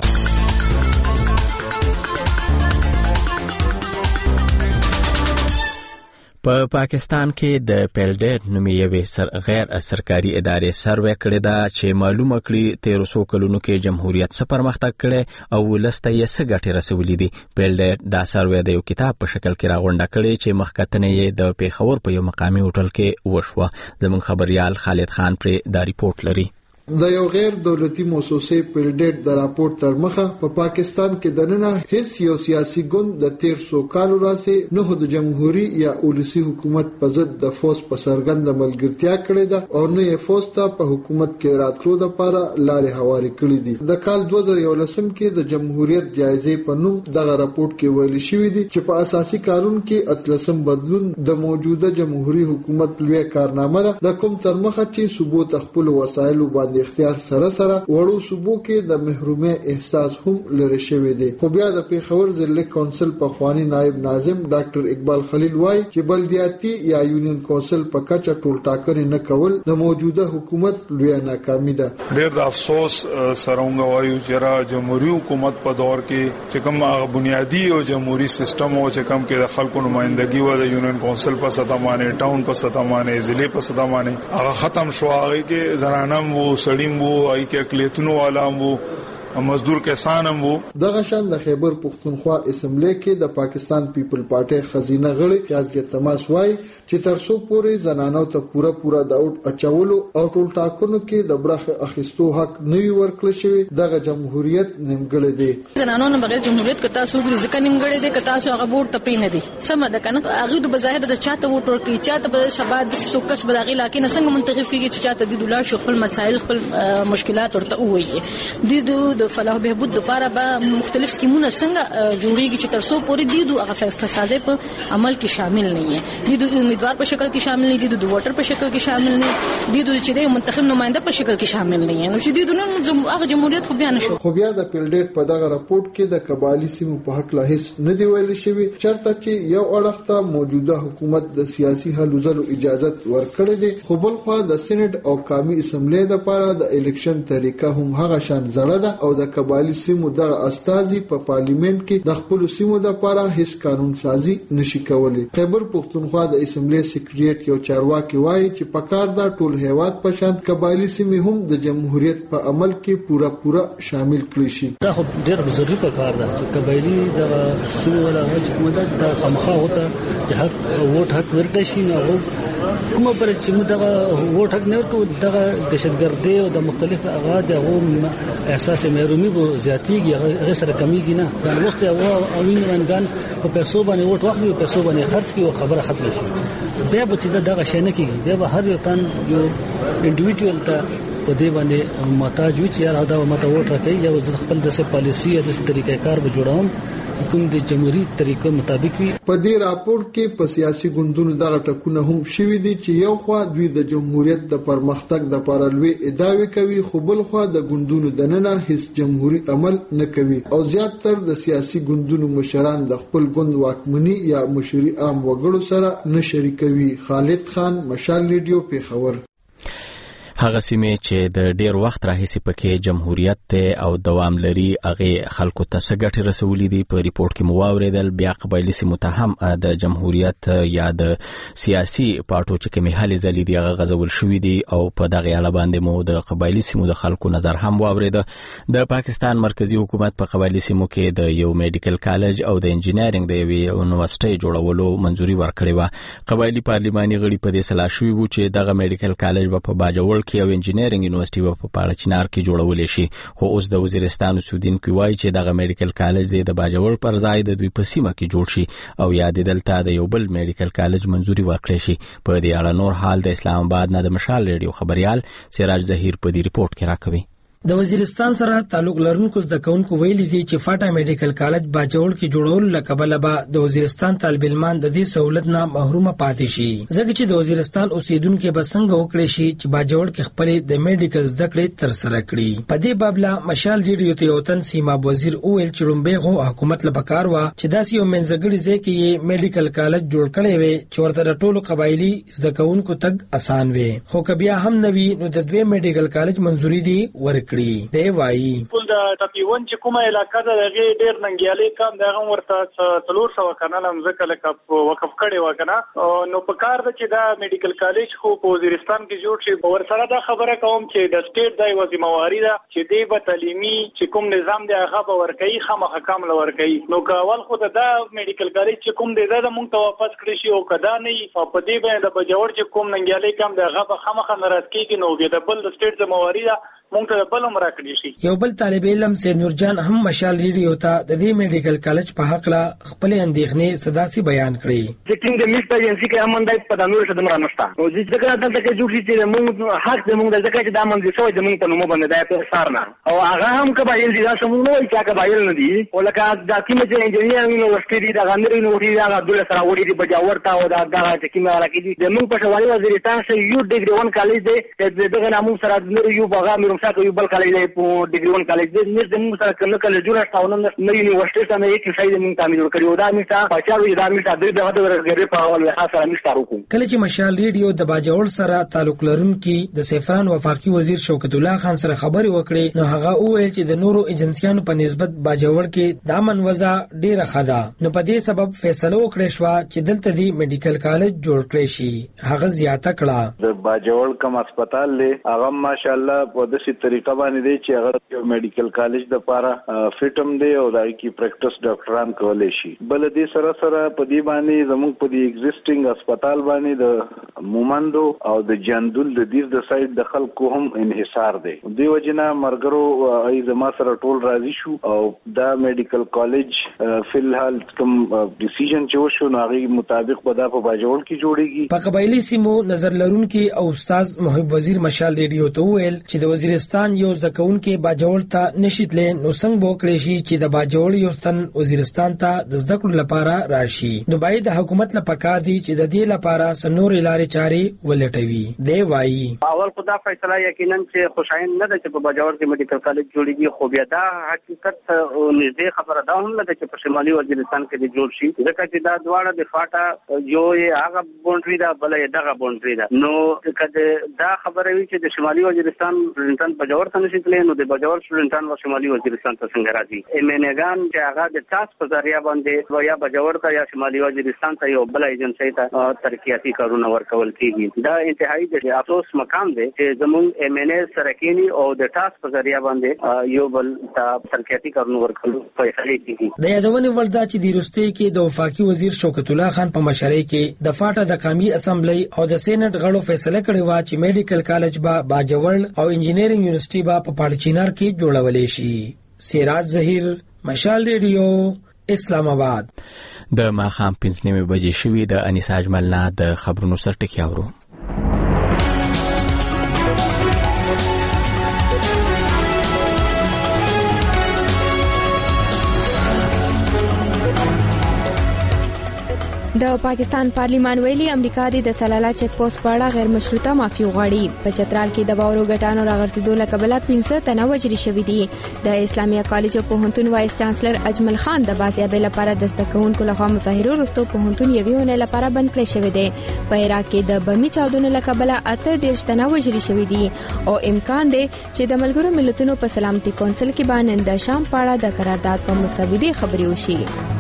Speaker 1: په پاکستان کې د پیلډیټ نومې یوې غیر سرکاري ادارې سروې کړې ده چې معلومه کړي 1300 کلونو کې جمهوریت څه پرمختګ کړی او ولسته یې څه ګټې رسولې دي. پیلډیټ دا سروې د یو کتاب په شکل کې راغونډه کړې چې مخکتنه یې د پیښور په یو مقامي هوټل کې وشوه. زموږ خبريال خالد خان پرې دا ریپورت لري.
Speaker 19: د یو غیر دولتي موسسې پیلډیټ د راپورټ تر مخه په پاکستان کې دننه هیڅ یو سیاسي ګوند د 1300 کالو راځي نه د جمهوریت یا ولسی حکومت په ضد د فوز په سرګند ملګرتیا کړې ده او نه یې فوز ته په حکومت کې راتلو لپاره لارې هوارې کړې دي. د کال 2011 کې د جمهوریت جایزې په نوم دغه راپورټ کې ویل شوی دی چې په اساسي قانون کې اصلسم بدلون د موجوده جمهوریت حکومت لوی کارنامه ده د کوم تر مخه چې ثبوت خپل وسایل باندې اختیار سره وړو صوبو کې د محرومي احساس هم لري شوی دی. خو بیا د پیښور ضلع کونسل په خواني نائب ناظم ډاکټر اقبال خلیل وای چې بلدیاتي یا یونین کونسل په کچه ټول ټاکنې نه کول د موجوده حکومت لوی ناکامي ده.
Speaker 20: ډېر د افسوس سره وایو چې را جمهوریت حکومت په دور کې چې کوم بنیادی او جمهوریت سیستم او چې کوم کې د خلکو نمائندګي و د یونین کونسل په سطح باندې ټاون په سطح باندې ضلع په سطح باندې هغه ختم شو. هغه کې زنانم وو سړیم وو ای کې اقلیتونو والا وو مزدور کسان هم وو.
Speaker 19: دغه شان د خیبر پختونخوا اسمبلی کې د پاکستان پیپل پارټي خزینه غړي شازګه تماس وای چې ترڅو پورې زنانو ته پورا د اوټ اچولو او ټول ټاکنو کې د برخه اخیستو حق نه ورکړل شوی دغه جمهوریت نیمګړی دی.
Speaker 7: زنانو نه بغیر جمهوریت کتا سوګری ځکه نیمګړی دی کتا شو هغه ووټ تپې نه دی سم ده کنه هغه د بظاهر د چاته ووټ ورکړي چاته به شباب سوکس بداغي لکه څنګه منتخب کیږي چې چاته د دولار شو خپل مسائل خپل مشکلات ورته وایي د فلاح بهبود لپاره به مختلف سکیمونه څنګه جوړیږي چې ترڅو پورې د هغه فیصله سازي په عمل کې شامل نه وي د امیدوار په شکل کې شامل نه دي د ووټر په شکل کې شامل نه دي د چې د منتخب نماینده په شکل کې شامل نه دي نو چې د هغه جمهوریت خو بیا نشو.
Speaker 19: خو بیا د پیلډیټ په دغه راپورټ کې د قبایلی سیمو په حق لا هیڅ نه دی ویل شوی چرته چې یو اړخ ته موجوده حکومت د سیاسي حل وزلو اجازه ورکړې دي خو بل خو د سېنات او قومي اسمبلی لپاره د الیکشن طریقه هم هغه شان زړه ده او د قبایلی سیمو د استازي په پارلیمنت کې د خپل سیمو لپاره هیڅ قانون سازي نشي کولای. خیبر پختونخوا د اسمبلی سیکریټ یو چارواکي وایي چې پکار دا ټول هیواد په شان قبایلی سیمې هم د جمهوریت په عمل کې پورا شامل کړي شي.
Speaker 21: دا خو ډېر ضروري پکار ده چې قبایلی د سیمو ولا حکومت د خامخا وته چې حق ووټ حق ورکړي شي نو کومه پر چې موږ دغه ووټ حق نه ورکو دغه دهشتګردي او د مختلف اغاز هغه احساس محرومي به زیاتیږي هغه سره کمیږي نه دا وخت او وینګان په پیسو باندې ووټ واخلي او پیسو باندې خرج کوي او خبره ختم شي بیا به چې دغه شي نه کیږي بیا به هر یو تن یو انډیویډوال ته په دې باندې محتاج وي چې دا ماته ووټ راکړي یا زه خپل د پالیسي یا د طریقې کار به جوړوم کوم د جمهوریت طریقو مطابق وي.
Speaker 19: په دې راپورټ کې په سیاسي ګوندونو دغه ټکونه هم شوي دي چې یو خوا دوی د جمهوریت د پرمختګ د لپاره لوی ادعاوې کوي خو بل خوا د ګوندونو دننه هیڅ جمهوریت عمل نه کوي او زیاتره د سیاسي ګوندونو مشران د خپل ګوند واکمني یا مشري عام وګړو سره نه شریکوي. خالد خان، مشال ریډیو، پیښور.
Speaker 1: هغه سیمه چې د ډیر وخت راهیسې پکې جمهوریت ته او دوام لري هغه خلکو ته سګټي رسولې دي په ریپورت کې مواوریدل بیا قبایلی سیمو ته هم د جمهوریت یا د سیاسي پارټو چې کومه حل زلي دي هغه غزول شوې دي او په دغه اړه باندې مو د قبایلی سیمو د خلکو نظر هم واورید. د پاکستان مرکزی حکومت په قبایلی سیمو کې د یو میډیکل کالج او د انجینرینګ د یوې یونیورسيټي جوړولو منځوري ورکړې و. قبایلی پارلیماني غړي په دې سلا شوي وو چې دغه میډیکل کالج په باجوړ کې او انجینرینګ یونیورسيټي په پاړه چنار کې جوړول شي خو اوس د وزیرستان سودین کې وایي چې دغه میډیکل کالج د باجوړ پر ځای د دوی په سیمه کې جوړ شي او یا د دلته د یو بل میډیکل کالج منځوري ورکړي شي. په دې اړه نور حال د اسلام آباد نه د مشال ریډیو خبريال سراج ظهیر په دې ریپورت کې راکوي.
Speaker 13: د وزیرستان سره تعلق لرونکو زده کوونکو ویلي دي چې فاټا میډیکل کالج باجوړ کې جوړول لکبل به د وزیرستان طالب علمان د دې سہولت نه محروم پاتې شي ځکه چې د وزیرستان اوسیدونکو به څنګه وکړي شي چې باجوړ کې خپل د میډیکل زده کړې تر سره کړي. په دې باب لا مشال ریډیو ته وطن سیما وزیر اویل چړمبه غو حکومت لپاره وا چې داسې یو منځګړي ځکه یې میډیکل کالج جوړ کړي وي چې ورته ټولو قبایلی زده کوونکو تګ آسان وي خو کبیا هم نوي نو د دوی میډیکل کالج منځوري دي ورکړي. دی وایي
Speaker 22: ټول د تپیون چې کومه علاقه ده هغه ډېر ننګیالي کام دغه ورته 300 کناله مزکه لکه وقف کړي وکنه نو په کار ده چې دا میډیکل کالج خو په وزیرستان کې جوړ شي. ور سره دا خبره کوم چې د سټیټ دای وظیفواری ده چې دی په تعلیمي چې کوم نظام دی هغه به ورکړي خامخا کامل ورکړي نو کاول خو دا میډیکل کالج چې کوم دی دا مونږ ته واپس کړی شي او کدا نه په دې باندې د بجوړ چې کوم ننګیالي کام دی هغه به خامخا ناراض کیږي نو د بل سټیټ ذمہواری ده مونږ ته بل عمر کړی شي.
Speaker 13: یو بل طالب علم سید نورجان هم مشال ریډیو ته د دې میډیکل کالج په حق لا خپل اندېښنې صداسي بیان کړې.
Speaker 23: چې ټینګ د میسټ ایجنسی کې امن دای په دانور څخه دمر نشته او چې څنګه دلته کې جوړ شي چې مونږ حق دې مونږ د ځکه چې د امن دي سوې د مونږ په نوم باندې دای په سارنا او هغه هم کبایل دي دا سمون نو چې کبایل نه دي او لکه د کیمه چې انجینرینګ یونیورسيټي د غندر یونیورسيټي د عبد الله سره وړي دي بجاور تا او د هغه کیمه راکې دي د مونږ په شوالي وزیرستان سره یو ډیګري 1 کالج دی دغه نامو سره د یو بغا مې رمسا یو بل کالج په ډیګري 1 کالج دی چې موږ سره کوم کله جوړه تاونه نه یونیورسيټي سره یې کې شاید موږ تعمیر کړو دا میسا پچاوي دا میسا د غیر په اول خاصه میسا وکړو.
Speaker 13: کله چې مشال ریډیو د باجوړ سره تعلق لرونکي د سیفران وفاقي وزیر شوکت الله خان سره خبري وکړي نو هغه وویل چې د نورو ایجنسیانو په نسبت باجوړ کې د امن وضع ډیره ښه ده نو په دې سبب فیصله وکړه شو چې دلته دی میډیکل کالج جوړ کړي شي. هغه زیاته کړه
Speaker 24: د باجوړ کوم هسپتال له هغه ماشاءالله په داسې طریقه باندې دی چې هغه میډیکل
Speaker 2: میډیکل کالج د لپاره فټم دی او دای کی پریکټس ډاکټران کولای شي. بل دې سره په دې باندې زموږ په دې ایگزیسټینګ هسپتال باندې د مومندو او د جندول د دیر د سایت د خلکو هم انحصار دی. دی وجنه مرګرو ای زما سره ټول راضي شو او دا میډیکل کالج فلحال کوم ډیسیژن چې وشو نو هغه مطابق په دا په باجوړ کې جوړیږي.
Speaker 13: په قبایلی سیمو نظر لرونکي او استاد محب وزیر مشال ریډیو ته ویل چې د وزیرستان یو ځکهونکي باجوړ ته نشیتلې نو څنګه وکړي شي چې د باجوړ یو ستن وزیرستان ته د زده کړو لپاره راشي. نو باید د حکومت لپاره پکار دي چې د دې لپاره سنور لارې چارې ولټوي. دی وایي
Speaker 23: اول خدا فیصله یقینا چې خوشاین نه ده چې په باجوړ کې میډیکل کالج جوړیږي، خو بیا دا حقیقت نږدې خبره ده هم نه ده چې په شمالي وزیرستان کې جوړ شي، ځکه چې دا دواړه د فاټا یو هغه بونډري ده بل یې دغه بونډري ده. نو کله دا خبره وي چې د شمالي وزیرستان سټوډنټان باجوړ ته نشي تللی، نو د باجوړ سټوډنټان و شمالي وزیرستان ته څنګه راځي؟ ایمنګان چې هغه د تاسو په ذریعہ باندې یا باجوړ ته یا شمالي وزیرستان ته یو بل ایجنسی ته ترقیاتي کارونه ورکول کیږي. دا انتهایی د افسوس مقام دی چې زموږ ایمن سره کینی او د تاسو په ذریعہ باندې یو بل ته ترقیاتي کارونه ورکول فیصله کیږي.
Speaker 13: د یادونه ولدا چې د روستي کې د وفاقي وزیر شوکت الله خان په مشرۍ کې د فاټا د قومي اسمبلی او د سېنات غړو فیصله کړې و چې میډیکل کالج با باجوړ او انجینرینګ یونیورسيټي با په پاړچینار کې جوړولې شي. سراج ظهیر، مشال ریډیو، اسلام آباد.
Speaker 1: د ماخام 5:30 بجې شوې د انیسا اجملنا د خبرونو سرټکی اورو.
Speaker 4: د پاکستان پارلیمان ویلي امریکا د سلاله چک پوسټ په اړه غیر مشروطه معافي غواړي. په چترال کې د باورو غټانو راغورځېدو له کبله 15 تنه وژل شوي دي. د اسلامي کالج پوهنتون وایس چانسلر اجمل خان د بازیابۍ لپاره د زده کوونکو لخوا مظاهرو وروسته پوهنتون یوې اونۍ لپاره بند کړی شوی دی. په عراق کې د بمي چاودنو له کبله 18 تنه وژل شوي دي او امکان دی چې د ملګرو ملتونو په سلامتي کونسل کې باندې د شام په اړه د قرارداد په مسودې خبرې وشي.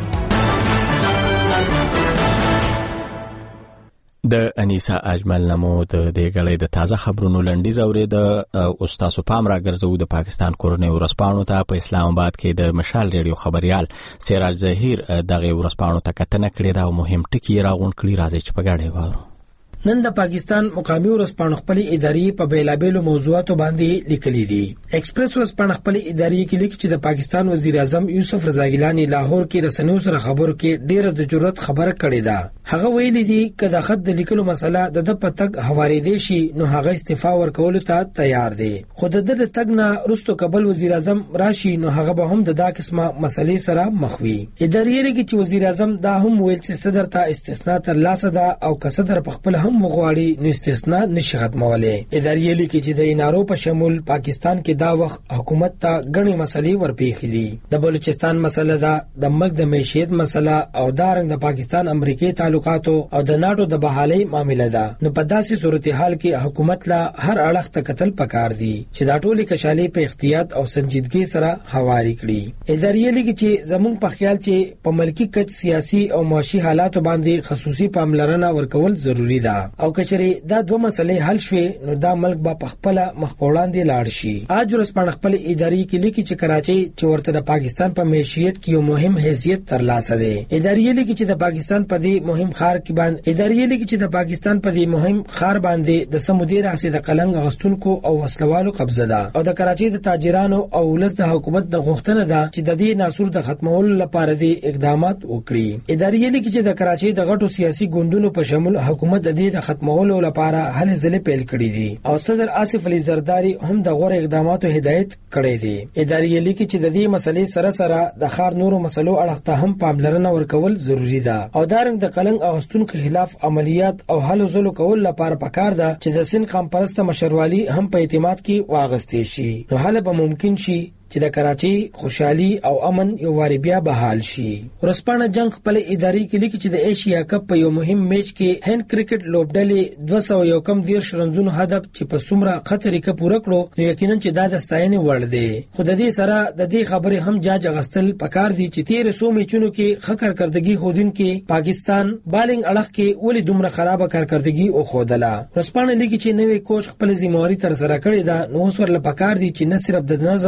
Speaker 1: د انیسا اجمل نمو د دې غړې د تازه خبرونو لنډیز اورېد. استاد پام راګرځو د پاکستان کورنۍ ورسپانو ته په اسلام آباد کې د مشال ریډیو خبريال سراج ظهیر دغه ورسپانو ته کتنه کړې دا مهم ټکی راغون کړی راځي چې په غاړه وارو.
Speaker 13: نن د پاکستان مقامي ورسپانو خپل اداري په بیلابېلو موضوعاتو باندې لیکلي دي. ایکسپریس ورسپانو خپل اداري کې لیکي چې د پاکستان وزیر اعظم یوسف رضا ګیلانی لاهور کې رسنیو سره خبرو کې ډېر د جرأت خبره کړې ده. هغه ویلي دي چې د خط د لیکلو مسله د پتک حواله دي شي نو هغه استعفا ورکول ته تیار دي. خو د تګ نه رستو قبل وزیر اعظم راشي نو هغه به هم د دا قسمه مسلې سره مخ وي. اداري لیکي چې وزیر اعظم دا هم ویل چې صدر ته استثناء تر لاسه ده او که صدر په خپل هم وغواړي نو استثناء نشي ختمولای. اداري لیکي چې د انارو په شمول پاکستان کې دا وخت حکومت ته غني مسلې ورپېښې دي. د بلوچستان مسله ده، د ملک د معیشت مسله او دارنګ د پاکستان امریکای تعلقات او د ناټو د بحالۍ معاملې ده. نو په داسې صورتحال کې حکومت لا هر اړخ ته قتل پکار دي چې دا ټولې کشالې په احتیاط او سنجیدګۍ سره هواري کړي. اداري لیکي چې زموږ په خیال چې په ملکی کچ سیاسي او معاشي حالات باندې خصوصي پاملرنه ورکول ضروری ده او کچري دا دوه مسلې حل شوي نو دا ملک به په خپل مخ په وړاندې لاړ شي. اج ورسپانه خپل اداري کې لیکي چې کراچۍ چې ورته د پاکستان په معیشت کې یو مهم حیثیت ترلاسه ده. اداري لیکي چې د پاکستان په دې مهم خار کې باندې اداري لیکي چې د پاکستان په دې مهم خار باندې د سمودي راسي د قلنګ غستونکو او وسلوالو قبضه ده او د کراچۍ د تاجرانو او ولس د حکومت د غوښتنه ده چې د دې ناسور د ختمولو لپاره د اقدامات وکړي. اداري لیکي چې د کراچۍ د غټو سیاسي ګوندونو په شمول حکومت د دې د ختمولو لپاره هلې ځلې پیل کړې دي او صدر آصف علي زرداری هم د غوړ اقداماتو هدایت کړې دي. اداري لیکي چې د دې مسلې سره سره د خار نورو مسلو اړه ته هم پاملرنه ورکول ضروری ده او دارنګ د قلنګ اغستونکو خلاف عملیات او حل زلو کول لپاره پکار ده چې د سن قام پرسته مشروالي هم په اعتماد کې واغستې شي نو حل به ممکن شي چې د کراچۍ خوشحالي او امن یو واری بیا بحال شي. ورسپانه جنگ خپل اداري کې لیکي چې د ایشیا کپ په یو مهم میچ کې هند کرکټ لوبډلې 201 رنونو هدف چې په سمره خطرې کې پوره کړو نو یقینا چې دا د ستاینې وړ دی. خو د دې سره د دې خبرې هم جاج غستل پکار دي چې 1300 میچونو کې خکر کردګي خودن کې پاکستان بالینګ اړخ کې ولې دومره خرابه کارکردګي او خودله. ورسپانه لیکي چې نوې کوچ خپل ذمہواری تر سره کړې ده نو اوس ورله پکار دي چې نه صرف د نظم او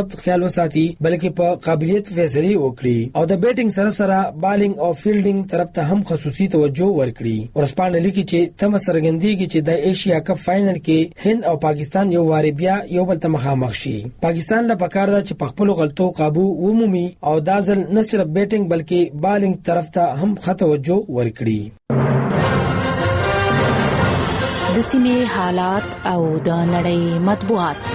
Speaker 13: وخت خیال وساتي بلکې په قابلیت فیصله وکړي او د بیټینګ سره سره بالینګ او فیلډینګ طرف ته هم خصوصي توجه ورکړي. ورسپانډ لیکي چې تم سرګندېږي چې د ایشیا کپ فائنل کې هند او پاکستان یو واری بیا یو بل ته مخامخ شي. پاکستان له پکار ده چې په خپل غلطو قابو ومومي او دا ځل نه صرف بیټینګ بلکې بالینګ طرف ته هم توجه ورکړي.
Speaker 8: د سیمې حالات او د نړۍ مطبوعات.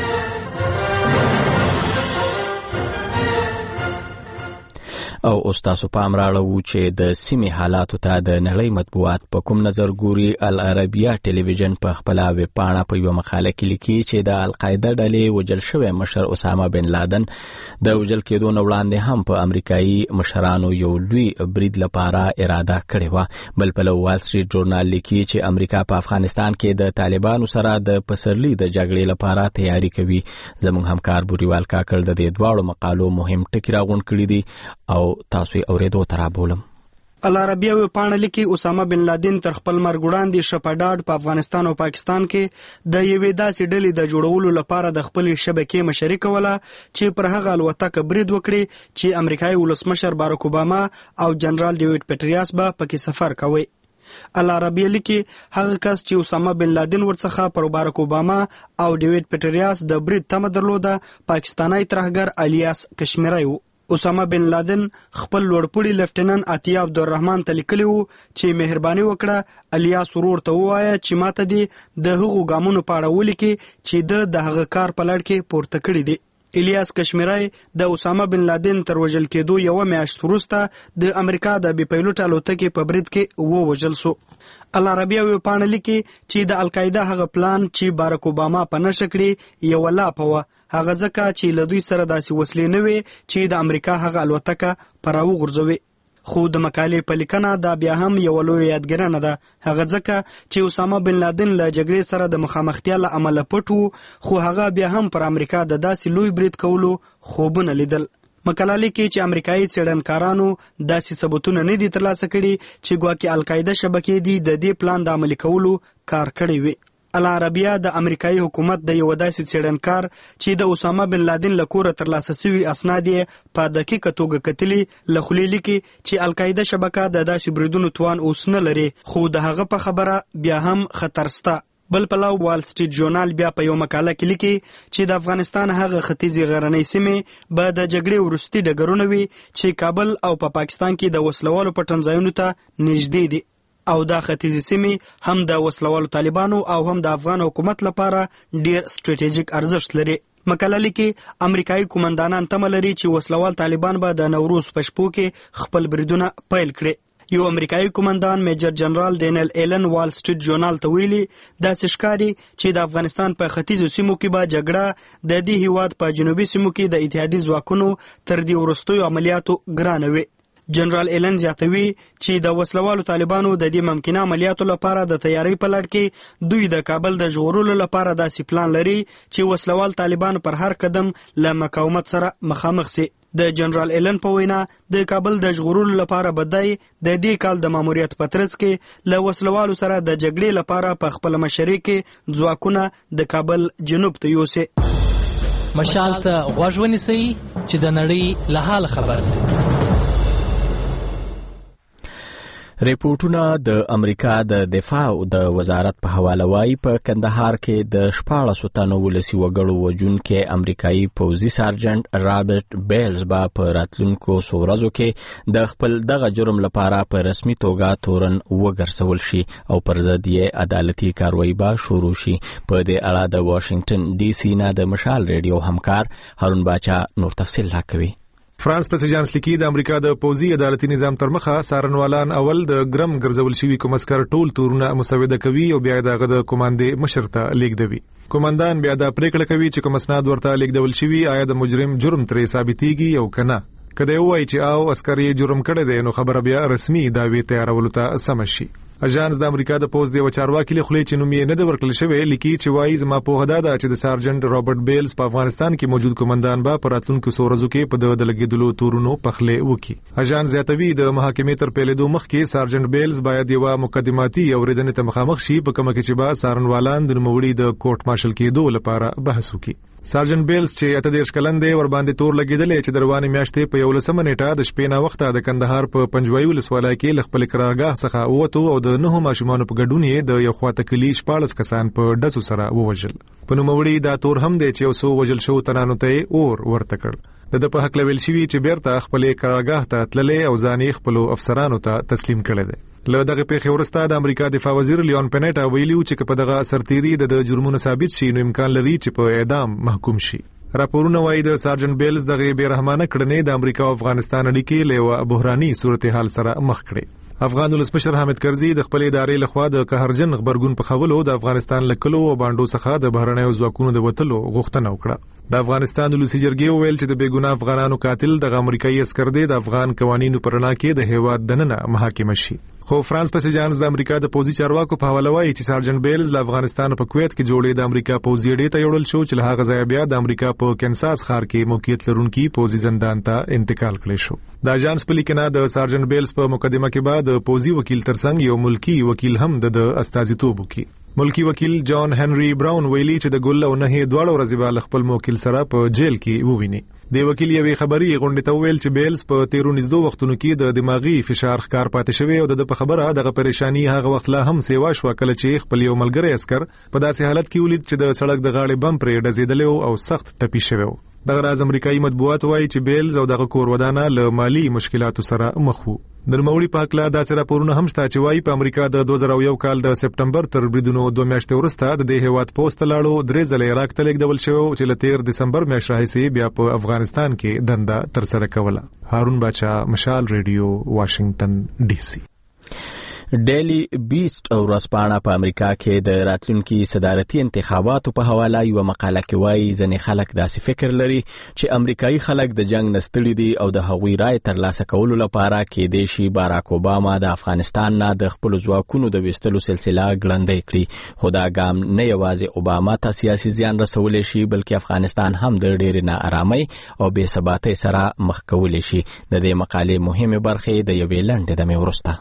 Speaker 1: او استاد پام راړو چې د سیمې حالات ته د نړۍ مطبوعات په کوم نظر ګوري. العربیه ټلویزیون په خپل ویب پاڼه په یو مقاله کې لیکي چې د القاعده ډلې وجل شوی مشر اسامه بن لادن د وجل کېدو نه وړاندې هم په امریکایي مشرانو یو لوی برید لپاره اراده کړې و. بل په وال سټریټ ژورنال لیکي چې امریکا په افغانستان کې د طالبانو سره د پسرلي د جګړې لپاره تیاری کوي. زموږ همکار بوریوال کاکړ د دې دواړو مقالو مهم ټکي راغونډ کړي دي او تاسو اوریدو ترابولم.
Speaker 14: العربیه وی پاڼه لیکي اسامه بن لادن تر خپل مرګ وړاندې شپډاډ په افغانستان او پاکستان کې د یوې داسې ډلې د جوړولو لپاره د خپل شبکې مشري کوله چې پر هغه الوتکه برید وکړي چې امریکایي ولسمشر باراک اوباما او جنرال ډیوډ پټریاس به پکې سفر کوي. العربیه لیکي هغه کس چې اسامه بن لادن ورڅخه پر باراک اوباما او ډیوډ پټریاس د برید تمه درلوده پاکستاني ترهګر الیاس کشمیری و. اسامه بن لادن خپل لوړپوړي لیفټیننټ عطیه عبدالرحمن ته لیکلی و چې مهرباني وکړه الیاس ورور ته ووایه چې ماته دې د هغو ګامونو په اړه ولیکي چې د هغه کار په لړ کې پورته کړي دي. الیاس کشمیری د اسامه بن لادن تر وژل کېدو یو میاشت وروسته د امریکا د بي پایلوټ الوتکې په برید کې ووژل شو. العربیه وی پاڼه لیکي چې د القاعده هغه پلان چې باراک اوباما په نشه کړی یو لاپه و هغه ځکه چې له دوی سره داسې وسلې نه وي چې د امریکا هغه الوتکه پر راوغورځوي. خو د مقالې په لیکنه دا بیا هم یو لوی یادګرنه ده هغه ځکه چې اسامه بن لادن له جګړې سره د مخامختیا له امله پټ و خو هغه بیا هم پر امریکا د داسې لوی برید کولو خوبونه لیدل. مقاله لیکي چې امریکایي څېړنکارانو داسې ثبوتونه نه دي ترلاسه کړي چې ګواکې القاعده شبکې دي د دې پلان د عملي کولو کار کړی وي. العربیه د امریکایي حکومت د یو داسې څېړنکار چې د اسامه بن لادن له کوره ترلاسه شوي اسناد یې په دقیقه توګه کتلي له خولې لیکي چې القاعده شبکه د داسې بریدونو توان اوس نه لري خو د هغه په خبره بیا هم خطر شته. بل پلاو وال سټریټ ژورنال بیا په یو مقاله کې لیکي چې د افغانستان هغه ختیځي غرنۍ سیمې به د جګړې وروستي ډګرونه وي چې کابل او په پاکستان کې د وسلوالو پټنځایونو ته نږدې دي او دا ختیځي سیمې هم د وسلوالو طالبانو او هم د افغان حکومت لپاره ډیر سټریټیژیک ارزښت لري. مقاله لیکي امریکایي قومندانان تمه لري چې وسلوال طالبان به د نوروز په شپو کې خپل بریدونه پیل کړي. یو امریکایي قومندان میجر جنرال ډینل ایلن وال سټریټ ژورنال ته ویلي داسې ښکاري چې د افغانستان په ختیځو سیمو کې به جګړه د دې هیواد په جنوبي سیمو کې د اتحادي ځواکونو تر دې وروستیو عملیاتو ګرانه وي. جنرال ایلن زیاتوي چې د وسلوالو طالبانو د دې ممکنه عملیاتو لپاره د تیاری په لړ کې دوی د کابل د ژغورلو لپاره داسې پلان لري چې وسلوال طالبان پر هر قدم له مقاومت سره مخامخ سي. د جنرال ایلن په وینا د کابل د ژغورلو لپاره بدای د دې کال د ماموریت په ترڅ کې له وسلوالو سره د جګړې لپاره په خپل مشرۍ کې ځواکونه د کابل جنوب ته یوسي.
Speaker 10: مشال ته غوږ ونیسئ چې د نړۍ له حال خبر سي.
Speaker 1: ریپورتونه د امریکا د دفاع د وزارت په حواله وايي په کندهار کې د 14 تنو ولسی وګړو وجونکي امریکایي پوځي سارجنټ رابرټ بیلز با په راتلونکو ورځو کې د خپل دغه جرم لپاره په رسمي توګه تورن وګرځول شي او پر ضد یې عدالتي کاروایی به شروع شي. په دې اړه د واشنگټن ډي سي نه د مشال ریډیو همکار هارون باچا نور تفصیل راکوي.
Speaker 11: فرانس پریس اژانس لیکي د امریکا د پوځي عدالتي نظام تر مخه سارنوالان اول د ګرم ګرځول شوی کوم اسکر ټول تورونه مسوده کوي او بیا دغه د کمانډې مشر ته لیږدوي. کمانډان بیا د پریکړه کوي چې کوم اسناد ورته لیږدول شوی آیا د مجرم جرم ترې ثابتېږي او کنه. کله وایي چې او عسکري جرم کړی دی نو خبره بیا رسمي داوی تیارولو ته سم شي. اژانس د امریکا د پوز دی چارواکي له خلې چې نوم یې نه د ورکل شوی لیکي چې وایي زما په هدا ده چې د سارجنټ رابرټ بیلز په افغانستان کې موجود قومندان به پر راتلونکو سورزو کې په د لګیدلو تورونو پخلې وکړي. اژانس زیاتوي د محاکمې تر پیلېدو مخکې سارجنټ بیلز باید یو مقدماتي اوریدنې ته مخامخ شي په کومه کې چې با سارنوالان د نوموړي د کورټ مارشل کېدو لپاره بحث وکړي. سارجنټ بیلز چې 38 کلن دی ور باندې تور لګیدلې چې دروانې میاشتې په 11 نیټه د شپې نه وخته د کندهار په پنجوایي ولسوالۍ کې لخپل قرارګاه څخه ووتو او د 9 ماشومان په ګډون یې د یو خواته کلی 14 کسان په ډزو سره ووجل. په نوموړي دا تور هم دی چې اوسو وجل شو تنانو ته اور ورته کړ. د په حق لویل شوی چې بیرته خپل قرارګاه ته تللې او ځانې خپل افسرانو ته تسلیم کړي دي. له دغه پیښې وروسته د امریکا دفاع وزیر لیون پینیټا ویلیو چې په دغه سرتیری د جرمونو ثابت شي نو امکان لري چې په اعدام محکوم شي. راپورونه وايي د سارجنټ بیلز دغه بیرحمانه کړنې د امریکا او افغانستان اړیکې له بحراني صورتحال سره مخ کړي. افغان ولسمشر حامد کرزي د خپل ادارې لخوا د قهرجن خبرګون په خولو د افغانستان لکلو او باندو څخه د بهرنیو ځواکونو د وټلو غوښتنه وکړه. د افغانستان ولسی جرګې وویل چې د بیګناه افغانانو قاتل د امریکایي عسكر دی د افغان قوانینو پرنا کې د هیواد دننه محاکمه شي. خو فرانس پس جانس د امریکا د پوزي چارواکو په حواله وایي چې سارجنټ بیلز له افغانستان په کویت کې جوړې د امریکا پوزي اډې ته یوړل شو چې له هغه ځای بیا د امریکا په کینساس ښار کې موقعیت لرونکي پوزي زندان ته انتقال کړی شو. د اژانس په لیکنه د سارجنټ بیلز په مقدمه کې بعد پوزي وکیل ترڅنګ یو ملکی وکیل هم د استازیتوب وکړي. ملکی وکیل جان هنری براون ویلي چې د ګل او نه دوړو ورځې به خپل موکل سره په جیل کې وویني. د وکیل یوې خبري غونډې ته ویل چې بیلز په 13 وختونو کې د دماغي فشار ښکار پاتې شوی او د په خبره دغه پریشانی هغه وخت لا هم سیوا شو کله چې خپل یو ملګری عسكر په داسې حالت کې ولید چې د سړک د غاړې بم پرې ډزیدل او سخت ټپي شوی. دغه راز امریکایي مطبوعات وایي چې بیلز او دغه کور ودانه له مالی مشکلاتو سره مخ وو. د نوموړي په اړه داسې راپورونه هم شته چې وایي په امریکا د 2001 کال د سپټمبر تر بریدونو 2 میاشتې وروسته د هیواد پوسټ لاړو 3 ځله عراق ته لیږدول شو چې له 13 دسمبر میاشتې راهیسې بیا په افغانستان کې دنده تر سره کوله. هارون باچا، مشال ریډیو، واشنگټن ډي سي.
Speaker 1: ډیلی بیسټ او ورځپاڼه په امریکا کې د راتلونکي صدارتي انتخاباتو په حواله یو مقاله کې وایي ځینې خلک داسې فکر لري چې امریکایي خلک د جنگ نستړي دي او د هغوی رای ترلاسه کولو لپاره کېدای شي باراک اوباما د افغانستان نه د خپل ځواکونو د ویستلو سلسله ګړندۍ کړي. خو دا ګام نه یوازې اوباما ته سیاسي زیان رسولی شي بلکې افغانستان هم د ډېرې ناارامۍ او بې ثباتۍ سره مخ کولی شي. د دې مقالې مهمه برخه د یوې لنډې دمې وروسته.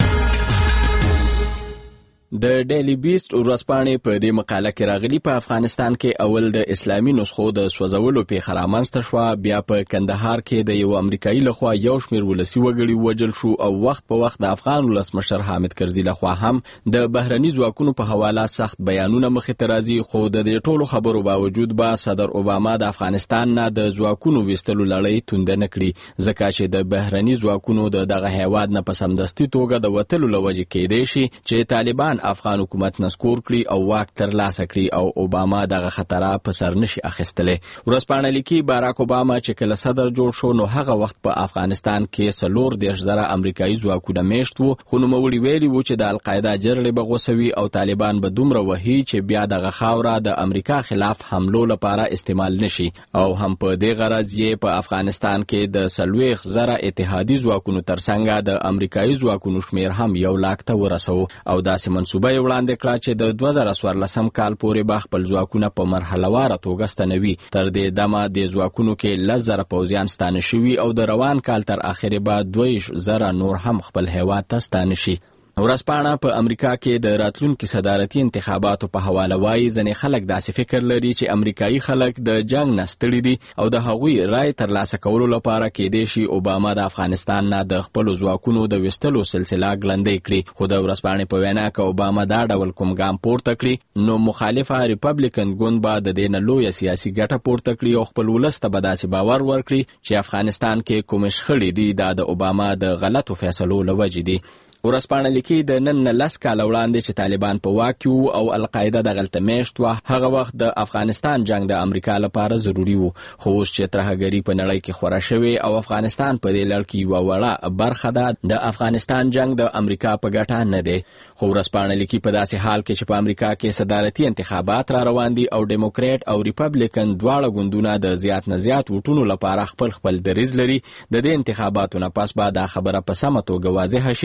Speaker 1: د ډیلی بیسټ ورځپاڼې په دې مقاله کې راغلي په افغانستان کې اول د اسلامي نسخو د سوځولو پیښه رامنځته شوه، بیا په کندهار کې د یو امریکایي لخوا یو شمېر ولسي وګړي ووژل شو او وخت په وخت د افغان ولسمشر حامد کرزي لخوا هم د بهرني ځواکونو په حواله سخت بیانونه مخې ته راځي. خو د دې ټولو خبرو باوجود به صدر اوباما د افغانستان نه د ځواکونو ویستلو لړۍ تونده نه کړي، ځکه چې د بهرني ځواکونو د دغه هیواد نه په سمدستي توګه د وتلو له وجې کېدای شي چې طالبان افغان حکومت نسکور کړي او واک ترلاسه کړي او اوباما دغه خطر په سر نشي اخیستلې. ورځپاڼه لیکي باراک اوباما چې کله صدر جوړ شو نو هغه وخت په افغانستان کې 40,000 امریکایي ځواکونه میشت وو، خو نوموړي ویلي وو چې د القاعده جرړې به غوسوي او طالبان به دومره وهي چې بیا دغه خاوره د امریکا خلاف حملو لپاره استعمال نشي. او هم په دې غرض یې په افغانستان کې د 40,000 اتحادي ځواکونو ترڅنګ د امریکایي ځواکونو شمیر هم 100,000 ته ورسو او داسې منصوبه وړاندې کړه چې د 2014 کال پورې به خپل ځواکونه په مرحلهواره توګه ستنوي. تر دې دمه د ځواکونو کې 10,000 پوځیان ستانه شوي او د روان کال تر اخره به 2,000 نور هم خپل هیواد ته ستانه شي. ورځپاڼه په امریکا کې د راتلونکي صدارتي انتخاباتو په حواله وایي ځینې خلک داسې فکر لري چې امریکایي خلک د جنگ نه ستړي دي او د هغوی رای ترلاسه کولو لپاره کېدای شي اوباما د افغانستان نه د خپلو ځواکونو د ویستلو سلسله ګړندۍ کړي. خو د ورځپاڼې په وینا که اوباما دا ډول کوم ګام پورته کړي نو مخالفه ریپبلیکن ګوند به د دې نه لویه سیاسي ګټه پورته کړي او خپل ولس ته به داسې باور ورکړي چې افغانستان کې کوم شخړې دي دا د اوباما د غلطو فیصلو له وجې دي. ورځپاڼه لیکي د نن 10 کاله وړاندې چې طالبان په واک وو او القاعده دغلته میشت وه، هغه وخت د افغانستان جنگ د امریکا لپاره ضروری وو. خو اوس چې ترهګري په نړۍ کې خوره شوې او افغانستان په دې لړ کې یوه وړه برخه ده، د افغانستان جنگ د امریکا په ګټه نه دی. خو ورځپاڼه لیکي په داسې حال کې چې په امریکا کې صدارتي انتخابات را روان دي او ډیموکریټ او ریپبلیکن دواړه ګوندونه د زیات نه زیات ووټونو لپاره خپل دریځ لري، د دې انتخاباتو نه پس به دا خبره په سمه توګه واضحه شي چې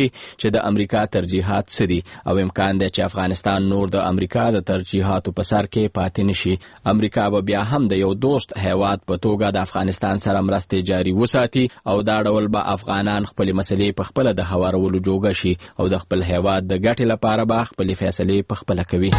Speaker 1: چې د امریکا ترجیحات څه دي او امکان دی چې افغانستان نور د امریکا د ترجیحاتو په سر کې پاتې نشي. امریکا به بیا هم د یو دوست هیواد په توګه د افغانستان سره مرستې جاري وساتي او دا ډول به افغانان خپل مسلې په خپل د هوارولو جوګه شي او د خپل هیواد د ګټې لپاره به خپل فیصلې په خپل کوي.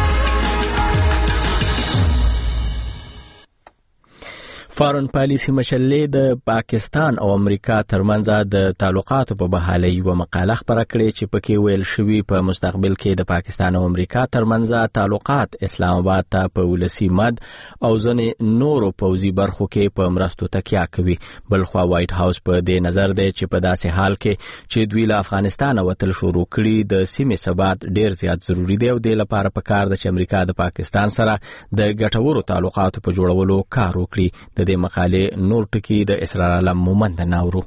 Speaker 1: فارن پالیسي مجلې د پاکستان او امریکا ترمنځ د تعلقاتو په بحالۍ یوه مقاله خپره کړې چې پکې ویل شوي په مستقبل کې د پاکستان او امریکا ترمنځ تعلقات اسلام آباد ته په ولسي مد او ځینې نورو پوځي برخو کې په مرستو تکیه کوي. بلخوا وایټ هاوس په دې نظر دی چې په داسې حال کې چې دوی له افغانستان وتل شروع کړي د سیمې ثبات ډیر زیات ضروری دی او د لپاره پکار ده چې امریکا د پاکستان سره د ګټورو تعلقاتو په جوړولو کار وکړي. د دې مقالې نور ټکي د اسرار علم مومند ناورو.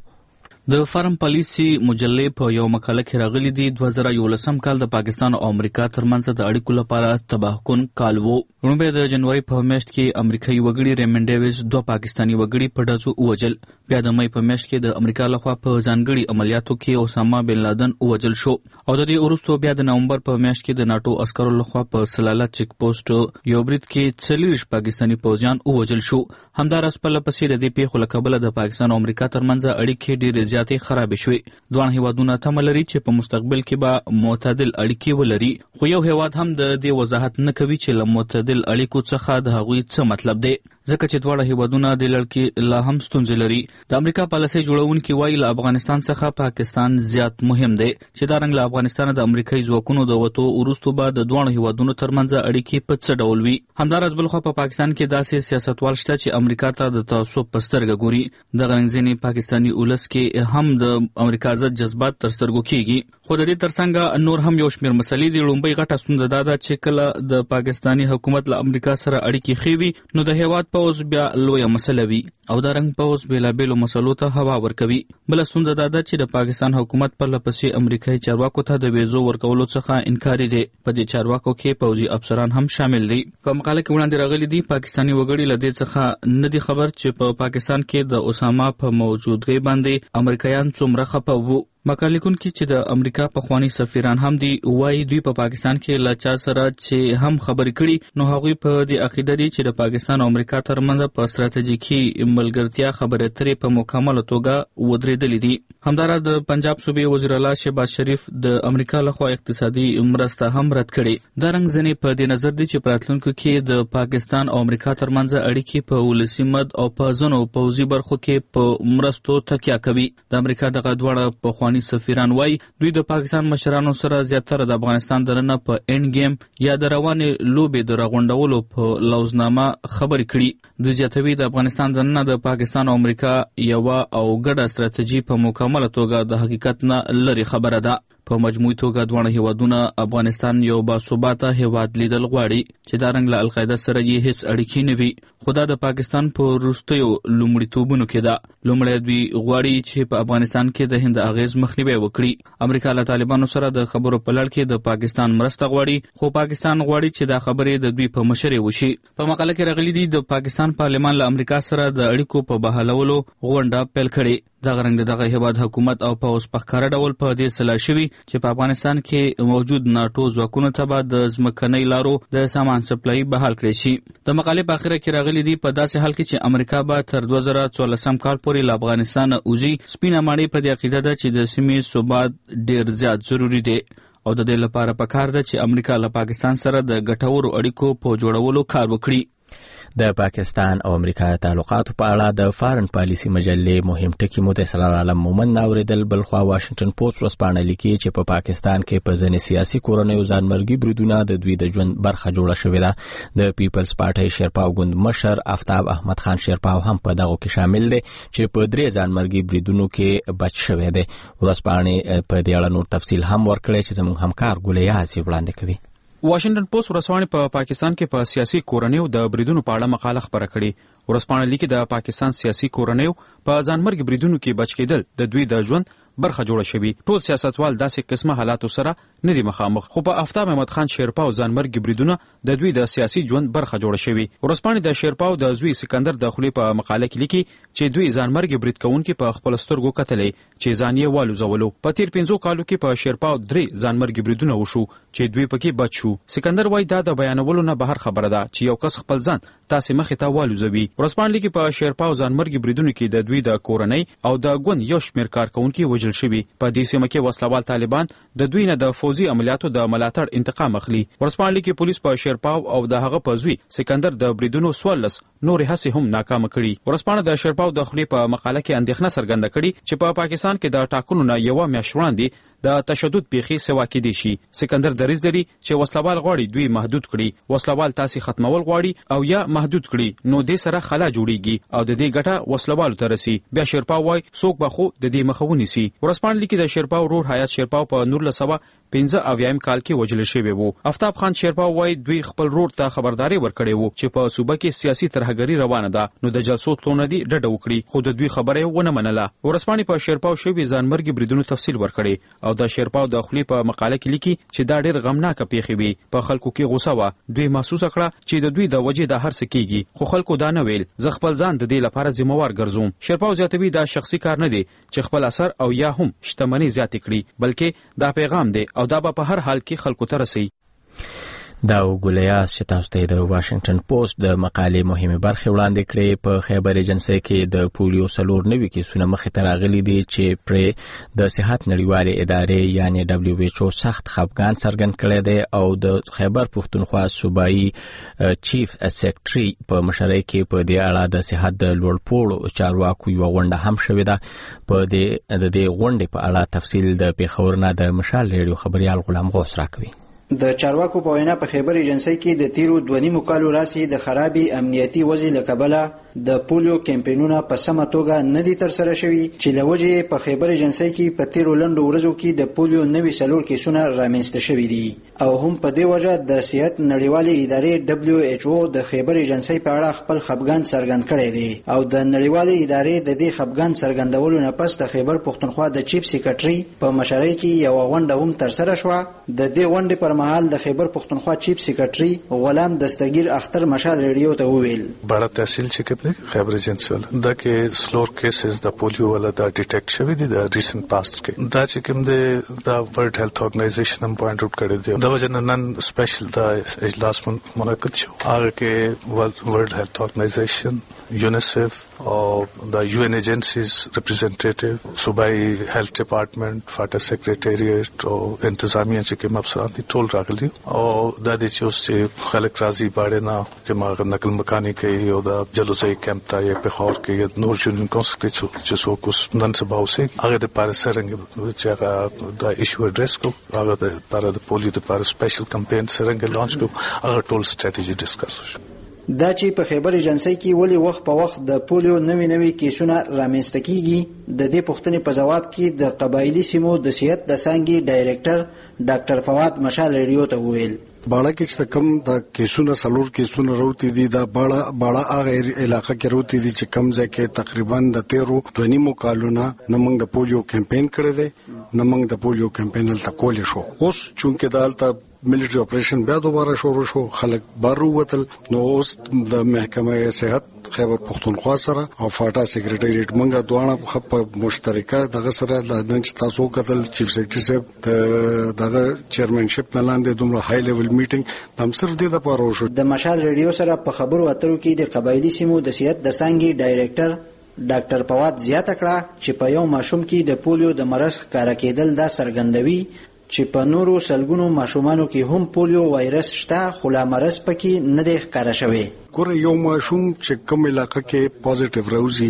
Speaker 3: د فارن پالیسي مجلې په یو مقاله کې راغلي دي 2011 کال د پاکستان او امریکا ترمنځ د اړیکو لپاره تباهکن کال وو. لومړی د جنوري په میاشت کې امریکایي وګړي ریمن ډیویس 2 پاکستاني وګړي په ډزو ووجل. بیا د مې په میاشت کې د امریکا لخوا په ځانګړي عملیاتو کې اسامه بن لادن ووجل شو او د دې وروسته بیا د نومبر په میاشت کې د ناتو عسکرو لخوا په سلاله چیک پوسټ یو برید کې 40 پاکستاني پوځیان ووجل شو. همدارس په لپسې د دې پیښو له کبله د پاکستان او امریکا ترمنځ اړیکې ډېرې زیاتې خراب شوي. دوه هیوادونه تمه لري چې په مستقبل کې به معتدل اړیکې ولري، خو یو هیواد هم د دې وضاحت نه کوي چې له معتدل اړیکو څخه د هغوی څه مطلب دی، ځکه چې دواړه هیوادونه د لړ کې لا هم ستونزې لري. د امریکا پالیسي جوړونکي وایي له افغانستان څخه پاکستان زیات مهم دی چې دا رنګ له افغانستان د امریکایي ځواکونو د وتو وروسته به د دوه هیوادونو ترمنځ اړیکې په څه ډول وي. همداراز بلخوا په پاکستان کې داسې سیاستوال شته چې امریکا ته د تعصب په سترګه ګوري. دغه رنګ ځینې پاکستاني ولس کې هم د امریکا ضد جذبات تر سترګو کېږي. خو د دې ترڅنګ نور هم یو شمېر مسلې دي. لومړی غټه ستونزه دا ده چې کله د پاکستاني حکومت له امریکا سره اړیکې ښې وي نو د هیواد پوځ بیا لویه مسله وي او دا رنګ پوځ بېلابېلو مسلو ته هوا ورکوي. بله ستونزه دا ده چې د پاکستان حکومت پرله پسې امریکایي چارواکو ته د ویزو ورکولو څخه انکاري دی. په دې چارواکو کې پوځي افسران هم شامل دي. په مقاله کې وړاندې راغلي دي پاکستاني وګړي له دې څخه نه دي خبر چې په پاکستان کې د اسامه په موجودګۍ باندې امریکایان څومره خفه وو. مقاله لیکونکي چې د امریکا پخواني سفیران هم دي وایي دوی په پاکستان کې له چا سره چې هم خبرې کړي نو هغوی په دې عقیده دي چې د پاکستان او امریکا ترمنځ په ستراتیژیکي ملګرتیا خبرې اترې په مکمله توګه ودرېدلې دي. همداراز د پنجاب صوبې وزیر اعلی شهباز شریف د امریکا لخوا اقتصادي مرسته هم رد کړې. دا رنګ ځینې په دې نظر دي چې په راتلونکو کې د پاکستان او امریکا ترمنځ اړیکې په ولسي مد او په ځینو پوځي برخو کې په مرستو تکیه کوي. د امریکا دغه دواړه پخواني سفیران وایي دوی د پاکستان مشرانو سره زیاتره د افغانستان دننه په اینډ گیم یا د روانې لوبې د راغونډولو په لوزنامه خبرې کړي. دوی زیاتوي د افغانستان دننه د پاکستان او امریکا یوه او ګډه ستراتیژي په مکمله توګه د حقیقت نه لرې خبره ده. په مجموعي توګه دواړه هیوادونه افغانستان یو باثباته هیواد لیدل غواړي چې دا رنګ له القاعده سره یې هیڅ اړیکې نه وي، خو دا د پاکستان په وروستیو لومړیتوبونو کې ده. لومړی دوی غواړي چې په افغانستان کې د هند اغیز مخنیوی وکړي. امریکا له طالبانو سره د خبرو په لړ کې د پاکستان مرسته غواړي، خو پاکستان غواړي چې دا خبرې د دوی په مشرۍ وشي. په مقاله کې راغلي دي د پاکستان پارلمان له امریکا سره د اړیکو په بحالولو غونډه پیل کړې. دغه رنګ دغه هیواد حکومت او پوځ په ښکاره ډول په دې سلا شوي چې په افغانستان کې موجود ناټو ځواکونو ته به د ځمکنۍ لارو د سامان سپلای بحال کړی شي. د مقالې په اخره کې راغلي دي په داسې حال کې چې امریکا به تر 2014 کال پورې له افغانستان وځي. سپینه ماڼۍ په دې عقیده ده چې د سیمې ثبات ډېر زیات ضروري دی او د دې لپاره پکار ده چې امریکا له پاکستان سره د ګټورو اړیکو په جوړولو کار وکړي.
Speaker 1: د پاکستان او امریکا تعلقاتو په اړه د فارن پالیسي مجلې مهم ټکي مو د اسرار علم مومند ناوریدل. بلخوا واشنگټن پوسټ ورځپاڼه لیکي چې په پاکستان کې په ځینې سیاسي کورنیو ځانمرګي بریدونه د دوی د ژوند برخه جوړه شوې ده. د پیپلز پارټۍ شیرپاو ګوند مشر آفتاب احمد خان شیرپاو هم په دغه کې شامل دی چې په 3 ځانمرګي بریدونو کې بچ شوی دی. ورځپاڼې په دې اړه نور تفصیل هم ورکړی چې زموږ همکار ګولې یاسي وړاندې کوي.
Speaker 9: واشنگټن پوسټ ورځپاڼه په پاکستان کې په سیاسي کورنیو د بریدونو په اړه مقاله خپره کړې. ورځپاڼه لیکي د پاکستان سیاسي کورنیو په ځانمرګ بریدونو کې بچ کېدل د دوی د ژوند برخه جوړه شوی. ټول سیاستوال داسې قسمه حالاتو سره نه دي مخامخ، خو په آفتاب احمد خان شیرپا او ځانمرګ بریدونه د دوی د سیاسي ژوند برخه جوړه شوی. ورځپاڼې د شیرپا او د زوی سکندر د خولې په مقاله کې لیکي چې دوی ځانمرګ برید کوونکي په خپل سترګو کتلې چې ځان یې والوزولو. په تیر 5 کالو کې په شیرپا 3 ځانمرګ بریدونه وشو چې دوی پکې بچ شو. سکندر وایي دا د بیانولو نه بهر خبره ده چې یو کس خپل ځان تاسې مخې ته والوزوي. ورځپاڼې لیکي په شیرپا او ځانمرګ بریدونو کې د دوی د کورنۍ او د ګوند یو شمېر کارکونکي وژل شوي. په دې سیمه کې وسلوال طالبان د دوی نه د فوزي عملیاتو د ملاتړ انتقام اخلي. ورځپاڼې لیکي پولیس په شیرپا او د هغه په زوی سکندر د بریدونو 14 نورې هڅې هم ناکامه کړي. ورځپاڼه د شیرپا د خولې په مقاله کې اندېښنه څرګنده کړي چې په پاکستان کې د ټاکنو نه یو میاشت وړاندې د تشدد پیښې سوا کې دي شي. سکندر دریځ لري چې وسلوال غواړي دوی محدود کړي، وسلوال تاسې ختمول غواړي او یا محدود کړي، نو دې سره خلا جوړیږي او د دې ګټه وسلوالو ته رسي. بیا شیرپا وایي څوک به خو د دې مخه ونیسي. ورځپاڼه لیکي د شیرپا ورور حیات شیرپا په 1995 کال کې وژل شوی وو. آفتاب خان شیرپا وایي دوی خپل رور ته خبرداري ورکړې وو چې په صوبه کې سیاسي ترهګري روانه ده، نو د جلسو تلونه دي ډډه وکړي، خو د دوی خبره ونه منله. ورځپاڼې په شیرپا شوی ځانمرګ بریدونو تفصیل ورکړي او د شیرپا د خولې په مقاله کې لیکي چې دا ډېر غمناکه پیښې وي. په خلکو کې غوسه وه، دوی محسوسه کړه چې د دوی د وجې دا هر څه کیږي، خو خلکو دا نه ویل. زه خپل ځان د دې لپاره ذمہوار ګرځوم. شیرپا زیاتوي دا شخصي کار نه دی چې خپل اثر او یا هم شتمنۍ زیاتې کړي، بلکې دا پیغام دی او دا به په هر حال کې خلکو ته رسي.
Speaker 1: دا وګولیاس چې تاسو ته د واشنگټن پوسټ د مقالې مهمه برخه وړاندې کړې. په خیبر ایجنسی کې د پولیو 4 کیسونه مخې ته راغلي دي چې پر د صحت نړیوالې ادارې یعنی WHO سخت خفګان څرګند کړی دی او د خیبر پښتونخوا صوبایي چیف سیکریټري په مشرۍ کې په دې اړه د صحت د لوړپوړو چارواکو یو غونډه هم شوې ده. په دې غونډې په اړه تفصیل د پیښور نه د مشال ریډیو خبريال غلام غوث راکوي.
Speaker 15: د چارواکو په وینا په خیبر ایجنسی کې د تیرو 2.5 کالو راځي د خرابي امنیتي وضع له کبله د پولیو کمپاینونه په سمه توګه نه دي ترسره شوي چې لوجه په خیبر ایجنسی کې په تیرو لنډو ورځو کې د پولیو 94 کیسونه رامنځته شوي دي او هم په دې وجه د صحت نړیوالې ادارې WHO د خیبر ایجنسی په اړه خپل خفګان څرګند کړی دی او د نړیوالې ادارې د دې خفګان څرګندولو نه پس د خیبر پښتونخوا د چیف سیکریټري په مشرۍ کې یو غونډه هم ترسره شوه. د دې غونډې پر مهال د خیبر پښتونخوا چیف سیکریټري غلام دستگیر اختر مشال ریډیو ته وویل
Speaker 5: بڑا تحصیل چې خیبر ایجنسی دا کې سلور کیسز د پولیو ولا دا ډیټیکټ شوی دي د ریسنت پاست کې دا چې کوم د ورلد هیلث ارګنایزیشن هم پوینټ آوټ کړی دی د وجه نن سپیشل دا اجلاس منعقد شو. هغه کې ورلد هیلث ارګنایزیشن یونیسف او د UN ایجنسیز ریپرزینټیټیو صوبایي هیلث ډپارټمنټ فاټا سیکریټریټ او انتظامیه چې کوم افسران دي ټول راغلي او دا د چې خلک راځي باندې نه چې ما نقل مکانی کوي او دا جلوسي کیمپ ته یې په خور کې نور یونین کونسل کې چې څو کوس نن سبا اوسه هغه د پارسرنګ چې هغه د ایشو اډریس کو هغه د پاره د پولیو د پاره سپیشل کمپاین سرنګ لانچ کو هغه ټول سټریټجی ډیسکس وشو.
Speaker 15: دا چې په خیبر ایجنسی کې ولی وخت په وخت د پولیو نوي کیسونه رامنځته کیږي د دې پوښتنې په جواب کې د قبایلی سیمو د صحت د څانګې ډایریکټر ډاکټر فواد مشال ریډیو ته وویل
Speaker 6: باړه کې چې کم د کیسونه سلور کیسونه وروتي دي دا باړه هغه علاقې کې وروتي دي چې کم ځای کې تقریبا د 13 کالونه نمنګ د پولیو کمپاین کړی دی نمنګ د پولیو کمپاین تل کول شو. اوس چونکه دالته ملټری اپریشن بیا دوباره شروع شو خلک بارو وتل نو اوس د محکمه صحت خیبر پښتونخوا سره او فاټا سیکریټریټ منګه دوانه په مشترکه دغه سره د چې تاسو کتل چیف سیکریټری صاحب دغه چیرمنشپ لاندې دومره های لیول میټینګ هم سر دې د پاره شو.
Speaker 15: د مشال ریډیو سره په خبرو اترو کې د قبایلی سیمو د صحت د څانګې ډایریکټر ډاکټر فواد زیاته کړه چې په یو ماشوم کې د پولیو د مرض ښکارا کېدل دا څرګندوي چې په نورو سلګونو ماشومانو کې هم پولیو وایرس شته خو لا مرض پکې نه دی ښکارا شوی.
Speaker 6: ګوره یو ماشوم چې کوم علاقه کې پوزټیو راوځي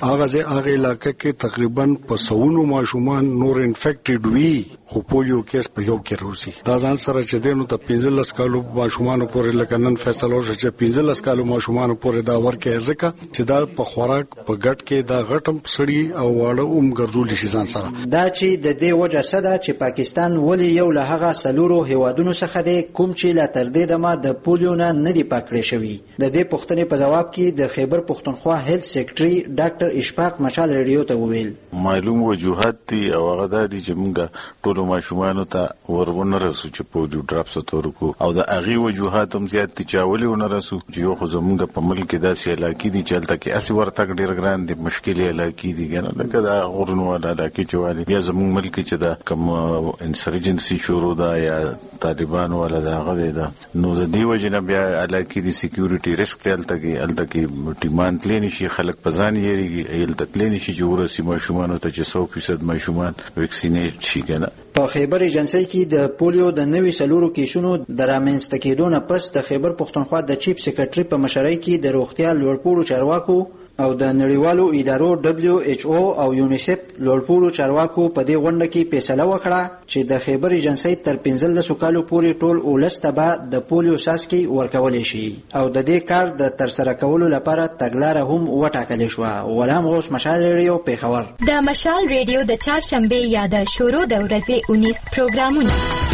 Speaker 6: هغه علاقه کې تقریبا په 100 ماشومان نور انفیکټډ وي خو پولیو کیس په یو کې راوځي. دا ځان سره چې دینو ته 15 کالو ماشومان پورې لکنن فیصله وشو چې 15 کالو ماشومان پورې دا ورکه ځکه چې دا په خوراک په ګټ کې دا غټم سړی او واړه ګرځول شي ځان سره.
Speaker 15: دا چې د دې وجه سده چې پاکستان ولی یو له هغه سلورو هیوادونو څخه دی کوم چې لا تر دې دمه د پولیو نه دی پاکړې شوی. د د دې پوښتنې په جواب کې د خیبر پښتونخوا هیلث سیکریټري ډاکټر اشفاق مشال ریډیو ته وویل
Speaker 12: معلوم وجوهات دي او هغه د دې چې موږ ټول ماشومان ته ورونه رسو چې پولیو ډراپس تورکو او د اغي وجوهات هم زیات دي چې اولونه رسو چې یو خو زموږ په ملک کې داسې علاقې دي چې هلته کې اسی ورتګ ډېر ګران دي مشکلې علاقې دي کنه لکه دا غرونو والا علاقې چې والي یا زموږ ملک کې چې دا کوم انسرجنسي شروع ده یا طالبان ولا دا غوډه ده نو د دې وجنه بیا علاقې دي سکیورټي ریسک ته الته کې ټیمان تللی شي خلک په ځان یې الته تللی شي چې ورسي ماشومان ته چې 100% ماشومان ویکسینیټ شي کنه
Speaker 15: په خیبر ایجنسی کې د پولیو د نوي سلورو کیسونو د رامنځته کېدو نه پس د خیبر پښتونخوا د چیف سیکریټري په مشرۍ کې د روغتیا لوړپوړو چارواکو او د نړیوالو ادارو WHO او یونیسف لوړپوړو چارواکو په دې غونډه کې فیصله وکړه چې د خیبر ایجنسی تر 15 کالو پورې ټول اولس ته به د پولیو څاڅکي ورکولی شي او د دې کار د ترسره کولو لپاره تګلاره هم وټاکل شوه. غلام غوث، مشال ریډیو، پیښور.
Speaker 16: د مشال ریډیو د چهارشنبه یا د شروع د ورځې 19 پروګرامونه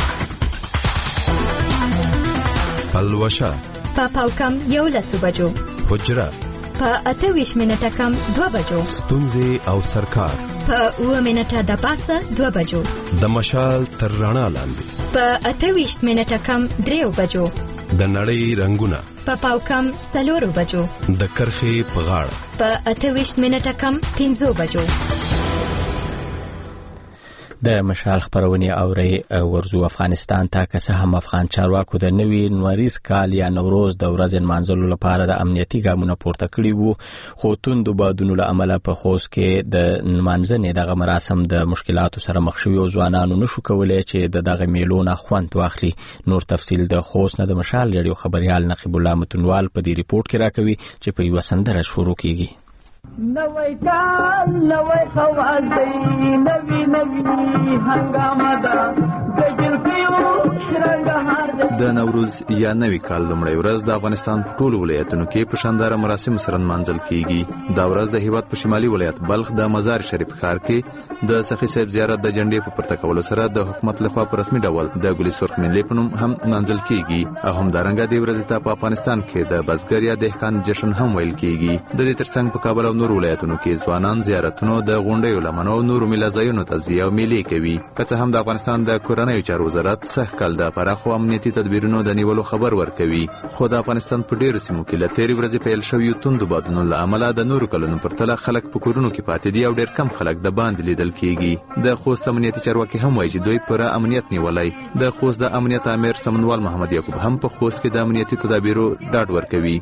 Speaker 17: پلوشه
Speaker 16: په پاوکم 11 بجو،
Speaker 17: حجره
Speaker 16: په 28 منټه کم 2 بجو،
Speaker 17: ستونزې او سرکار
Speaker 16: په 9 منټه د پاسه 2 بجو،
Speaker 17: د مشال تر رڼا لاندې
Speaker 16: په 28 منټه کم 3 بجو،
Speaker 17: د نړۍ رنگونه
Speaker 16: په پاوکم 4 بجو،
Speaker 17: د کرخې په غاړه
Speaker 16: په 28 منټه کم 5 بجو.
Speaker 1: د مشال خبرونه اوري ورزو افغانستان ته که څه هم افغان چارواکو د نوي نوروز کال یا نوروز د ورځې نمانځلو لپاره د امنیتي ګامونو پورته کړي وو خو توندو بادونو له امله په خوست کې د نمانځنې دغه مراسم د مشکلاتو سره مخ شوي او ځوانانو نشو کولای چې دغه میلونه خوند واخلي. نور تفصیل د خوست نه د مشال ریډیو خبريال نقیب الله متنوال په دې ریپورت کې راکوي چې په یو سندره شروع کیږي.
Speaker 24: نوی کال نوی خواز دی نوی نوی هنگامه ده د جلفیو شرنګهار دی.
Speaker 25: د نوروز یا نوی کال لومړی ورځ د افغانستان په ټولو ولایتونو کې په شانداره مراسم سره نمانځل کیږي. دا ورځ د هیواد په شمالي ولایت بلخ د مزار شریف ښار کې د سخی صاحب زیارت د جنډې په پورته کولو سره د حکومت لخوا په رسمي ډول د ګلي سرخ ملي په نوم هم نمانځل کیږي او همدارنګه د ورځې ته په افغانستان کې د بزګر یا دهقان جشن هم ویل کیږي. د دې ترڅنګ په کابل او نور ولایتونو کې ځوانان زیارتونو د غونډیو لمنو او نورو میلازایونو ته ځي او میلې کوي. که څه هم د افغانستان د کورنیو چارو وزارت سږ کال د پراخو امنیتي تدبیرونو د نیولو خبر ورکوي خو د افغانستان په ډیرو سیمو کې له تېرې ورځې پیل شویو توندو بادونو له امله د نورو کلونو پرتله خلک په کورونو کې پاتې دي او ډیر کم خلک د باندې لیدل کیږي. د خوست امنیتي چارواکي هم وایي چې دوی پر امنیت نیولای. د خوست د امنیت امیر سمنوال محمد یعقوب هم په خوست کې د امنیتي تدابیرو ډاډ ورکوي.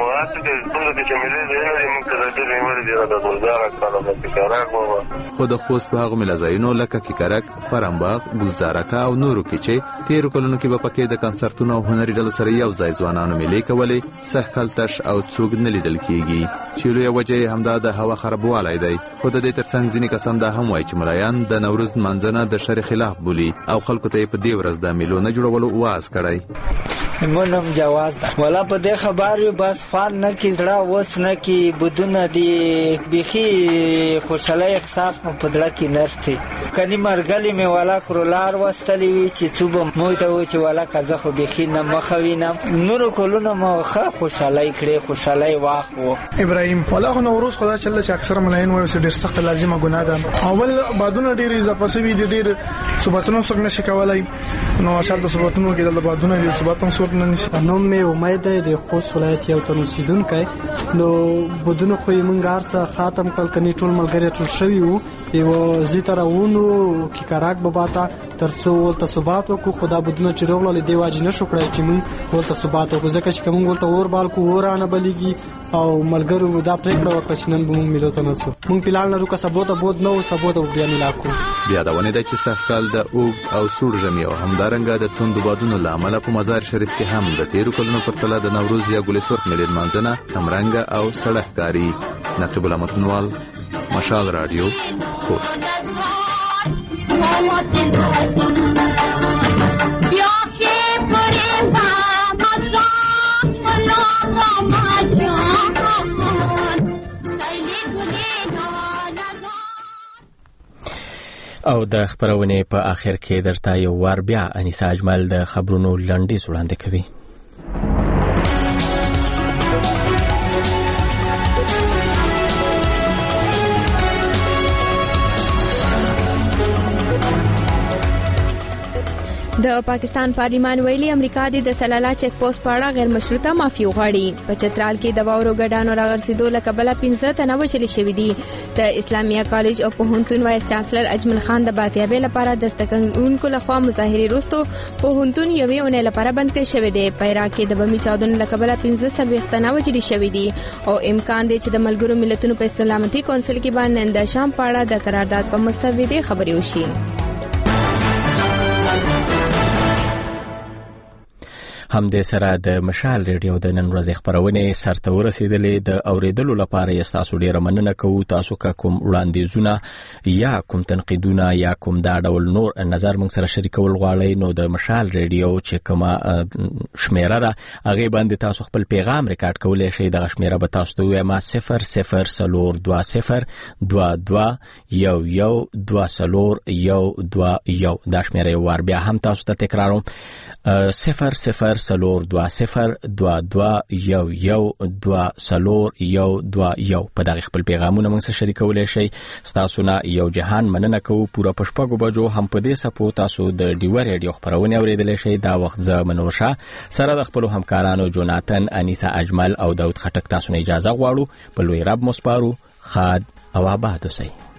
Speaker 25: خو د خوست په هغو میلازایونو لکه کیکرک، فرمباغ، ګلزارکه او نورو کې چې تیرو کلونو کې به پکې د کنسرتونو او هنري ډلو سره یو ځای ځوانانو میلې کولې سږ کال تش او څوک نه لیدل کیږي چې لویه وجه یې همدا د هوا خرابوالی دی. خو د دې ترڅنګ ځینې کسان دا هم وایي چې ملایان د نوروز نمانځنه د شر خلاف بولي او خلکو ته یې په دې ورځ د میلو نه جوړولو واز کړی.
Speaker 26: مونږ جواز ده ولا په دې خبرې بس فان نه کی زړه وس نه کی بدونه دی بيخي خوشاله احساس په پدړه کې نرتي کني مرګلي مې والا کرولار واستلی وی چې څوب مو ته و چې والا کزه خو بيخي نه مخوینم نور کولونه مخه خوشاله کړي خوشاله واخو.
Speaker 27: ابراهيم والا خو نوروز خدا چله چې اکثر ملاین وایي چې ډېر سخت لازمه ګناه ده. اول بادونه ډېر اضافه شوي دي ډېر صباتونو څنګه نشي کولای نو اصل د صباتونو کې د بادونه دي صباتونو څوک نه نشي.
Speaker 28: نو مې امید ده د خوست ولایت یو تن اوسیدونکو نو بدونه خو یې مونږ هرڅه ختم کول کني ټول ملګری ټول شوی وو یو زیترونو کی کراک باباتا ترڅو ولته ثبات وکړو خدا بدونه چې روغله دی واجب نشو کړای چې مونږ ولته ثبات وکړو ځکه چې کوم ولته اور بال کو ورانه بلیږي او ملګرو دا پریکړه وکړه چې نن به مونږ ملو ته نڅو مونږ پلان لرو که سبوت بود نو سبوت بیا ملاکو.
Speaker 25: بیا دا ونه د چې سخکال د اوګ او سوړ ژمي او همدارنګه د توندو بادونو له امله په مزار شریف کې هم د تیرو کلونو پرتله د نوروز یا ګل سرخ ملي نمانځنه کمرنګه او سړه ښکاري. نقیب الله متنوال، مشال رادیو، خوست.
Speaker 1: او د خبرونه په آخر کې درته یو ور بیا انیسا اجمل د خبرونو لنډیز وړاندې کوي.
Speaker 4: د پاکستان پارلیمان ویلي امریکا د سلالا چیک پوسټ په اړه غیر مشروطه معافي غواړي. په چترال کې د واورو ګډانو راغورځېدو له کبله 15 تنه وژل شوي دي. د اسلامیه کالج او پوهنتون وایس چانسلر اجمل خان د بازیابۍ لپاره د زده کوونکو لخوا مظاهرې وروسته پوهنتون یوې اونۍ لپاره بند کړی شوی دی. په عراق کې د بمي چاودنو له کبله 15 تنه وژل شوي دي او امکان دی چې د ملګرو ملتونو په سلامتي کونسل کې باندې نن د شام په اړه د قرارداد په مسودې خبرې وشي.
Speaker 1: همدې سره د مشال ریډیو د نن ورځې خبرونه سرته ورسېدلې. د اوریدلو لپاره یې تاسو ډیره مننه کوو. تاسو کوم وړاندیزونه یا کوم تنقیدونه یا کوم دا ډول نور نظر موږ سره شریکول غواړئ نو د مشال ریډیو چې کومه شمیره ده هغه باندې تاسو خپل پیغام ریکارډ کولی شئ. دغه شمیره به تاسو ته ووایم 002022112021. دا شمیره یو وار بیا هم تاسو ته تکراروم 002022112021. په دغه خپل پیغامونه موږ سره شریکولی شئ. ستاسو نه یو جهان مننه کوو. پوره په شپږو بجو هم په دې سپو تاسو د ډیوه ریډیو خبرونه اوریدلی شئ. دا وخت زه منور شاه سره د خپلو همکارانو جوناتن، انیسا اجمل او داود خټک تاسو نه اجازه غواړو. په لوی رب مو سپارو. خاد او آباد اوسئ.